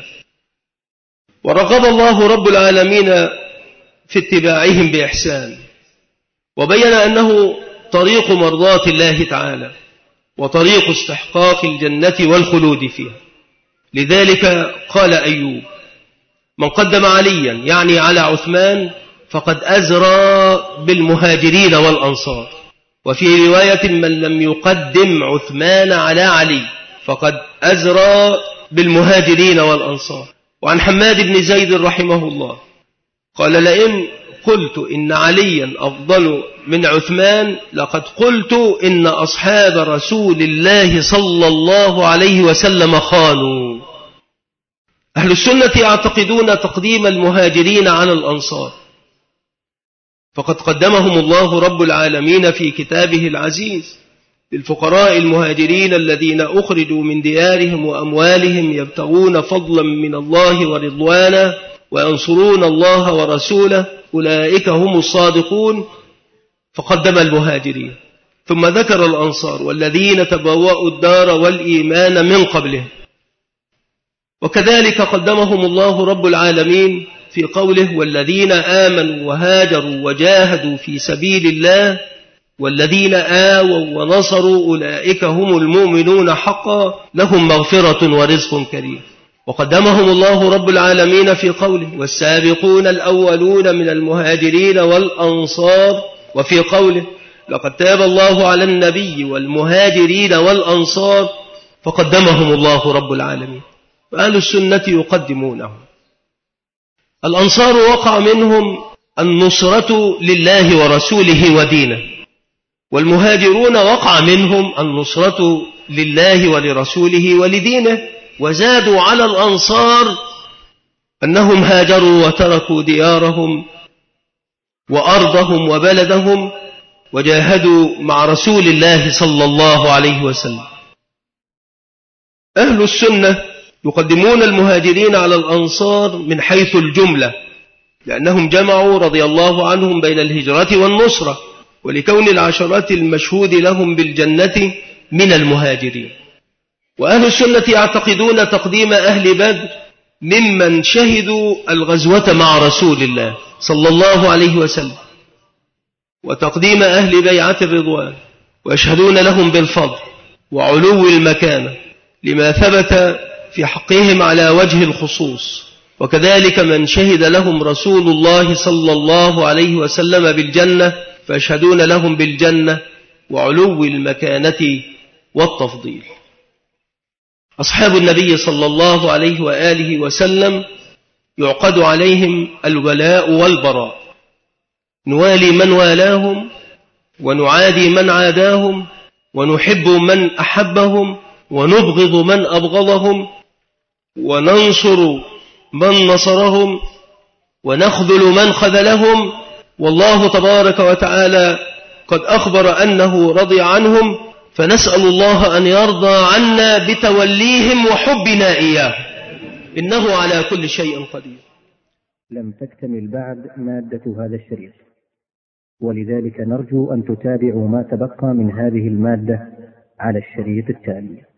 S1: ورغب الله رب العالمين في اتباعهم بإحسان، وبين أنه طريق مرضاة الله تعالى وطريق استحقاق الجنة والخلود فيها. لذلك قال أيوب: من قدم عليا يعني على عثمان فقد أزرى بالمهاجرين والأنصار. وفي رواية: من لم يقدم عثمان على علي فقد أزرى بالمهاجرين والأنصار. وعن حماد بن زيد رحمه الله قال: لئن قلت إن عليا أفضل من عثمان لقد قلت إن أصحاب رسول الله صلى الله عليه وسلم خانوا. أهل السنة يعتقدون تقديم المهاجرين على الأنصار، فقد قدمهم الله رب العالمين في كتابه العزيز للفقراء المهاجرين الذين أخرجوا من ديارهم وأموالهم يبتغون فضلا من الله ورضوانا وينصرون الله ورسوله أولئك هم الصادقون، فقدم المهاجرين. ثم ذكر الأنصار والذين تبوأوا الدار والإيمان من قبلهم، وكذلك قدمهم الله رب العالمين في قوله: والذين آمنوا وهاجروا وجاهدوا في سبيل الله والذين آووا ونصروا أولئك هم المؤمنون حقا لهم مغفرة ورزق كريم. وقدمهم الله رب العالمين في قوله: والسابقون الأولون من المهاجرين والأنصار، وفي قوله: لقد تاب الله على النبي والمهاجرين والأنصار، فقدمهم الله رب العالمين. فأهل السنة يقدمونهم. الأنصار وقع منهم النصرة لله ورسوله ودينه، والمهاجرون وقع منهم النصرة لله ولرسوله ولدينه. وزادوا على الأنصار أنهم هاجروا وتركوا ديارهم وأرضهم وبلدهم وجاهدوا مع رسول الله صلى الله عليه وسلم. أهل السنة يقدمون المهاجرين على الأنصار من حيث الجملة، لأنهم جمعوا رضي الله عنهم بين الهجرة والنصرة، ولكون العشرات المشهود لهم بالجنة من المهاجرين. وأهل السنة يعتقدون تقديم أهل بدر ممن شهدوا الغزوة مع رسول الله صلى الله عليه وسلم، وتقديم أهل بيعة الرضوان، ويشهدون لهم بالفضل وعلو المكانة لما ثبت في حقهم على وجه الخصوص. وكذلك من شهد لهم رسول الله صلى الله عليه وسلم بالجنة فيشهدون لهم بالجنة وعلو المكانة والتفضيل. أصحاب النبي صلى الله عليه وآله وسلم يعقد عليهم الولاء والبراء، نوالي من والاهم ونعادي من عاداهم، ونحب من أحبهم ونبغض من أبغضهم، وننصر من نصرهم ونخذل من خذلهم. والله تبارك وتعالى قد أخبر أنه رضي عنهم، فنسأل الله أن يرضى عنا بتوليهم وحبنا إياه، إنه على كل شيء قدير.
S2: لم تكتمل بعد مادة هذا الشريط، ولذلك نرجو أن تتابعوا ما تبقى من هذه المادة على الشريط التالي.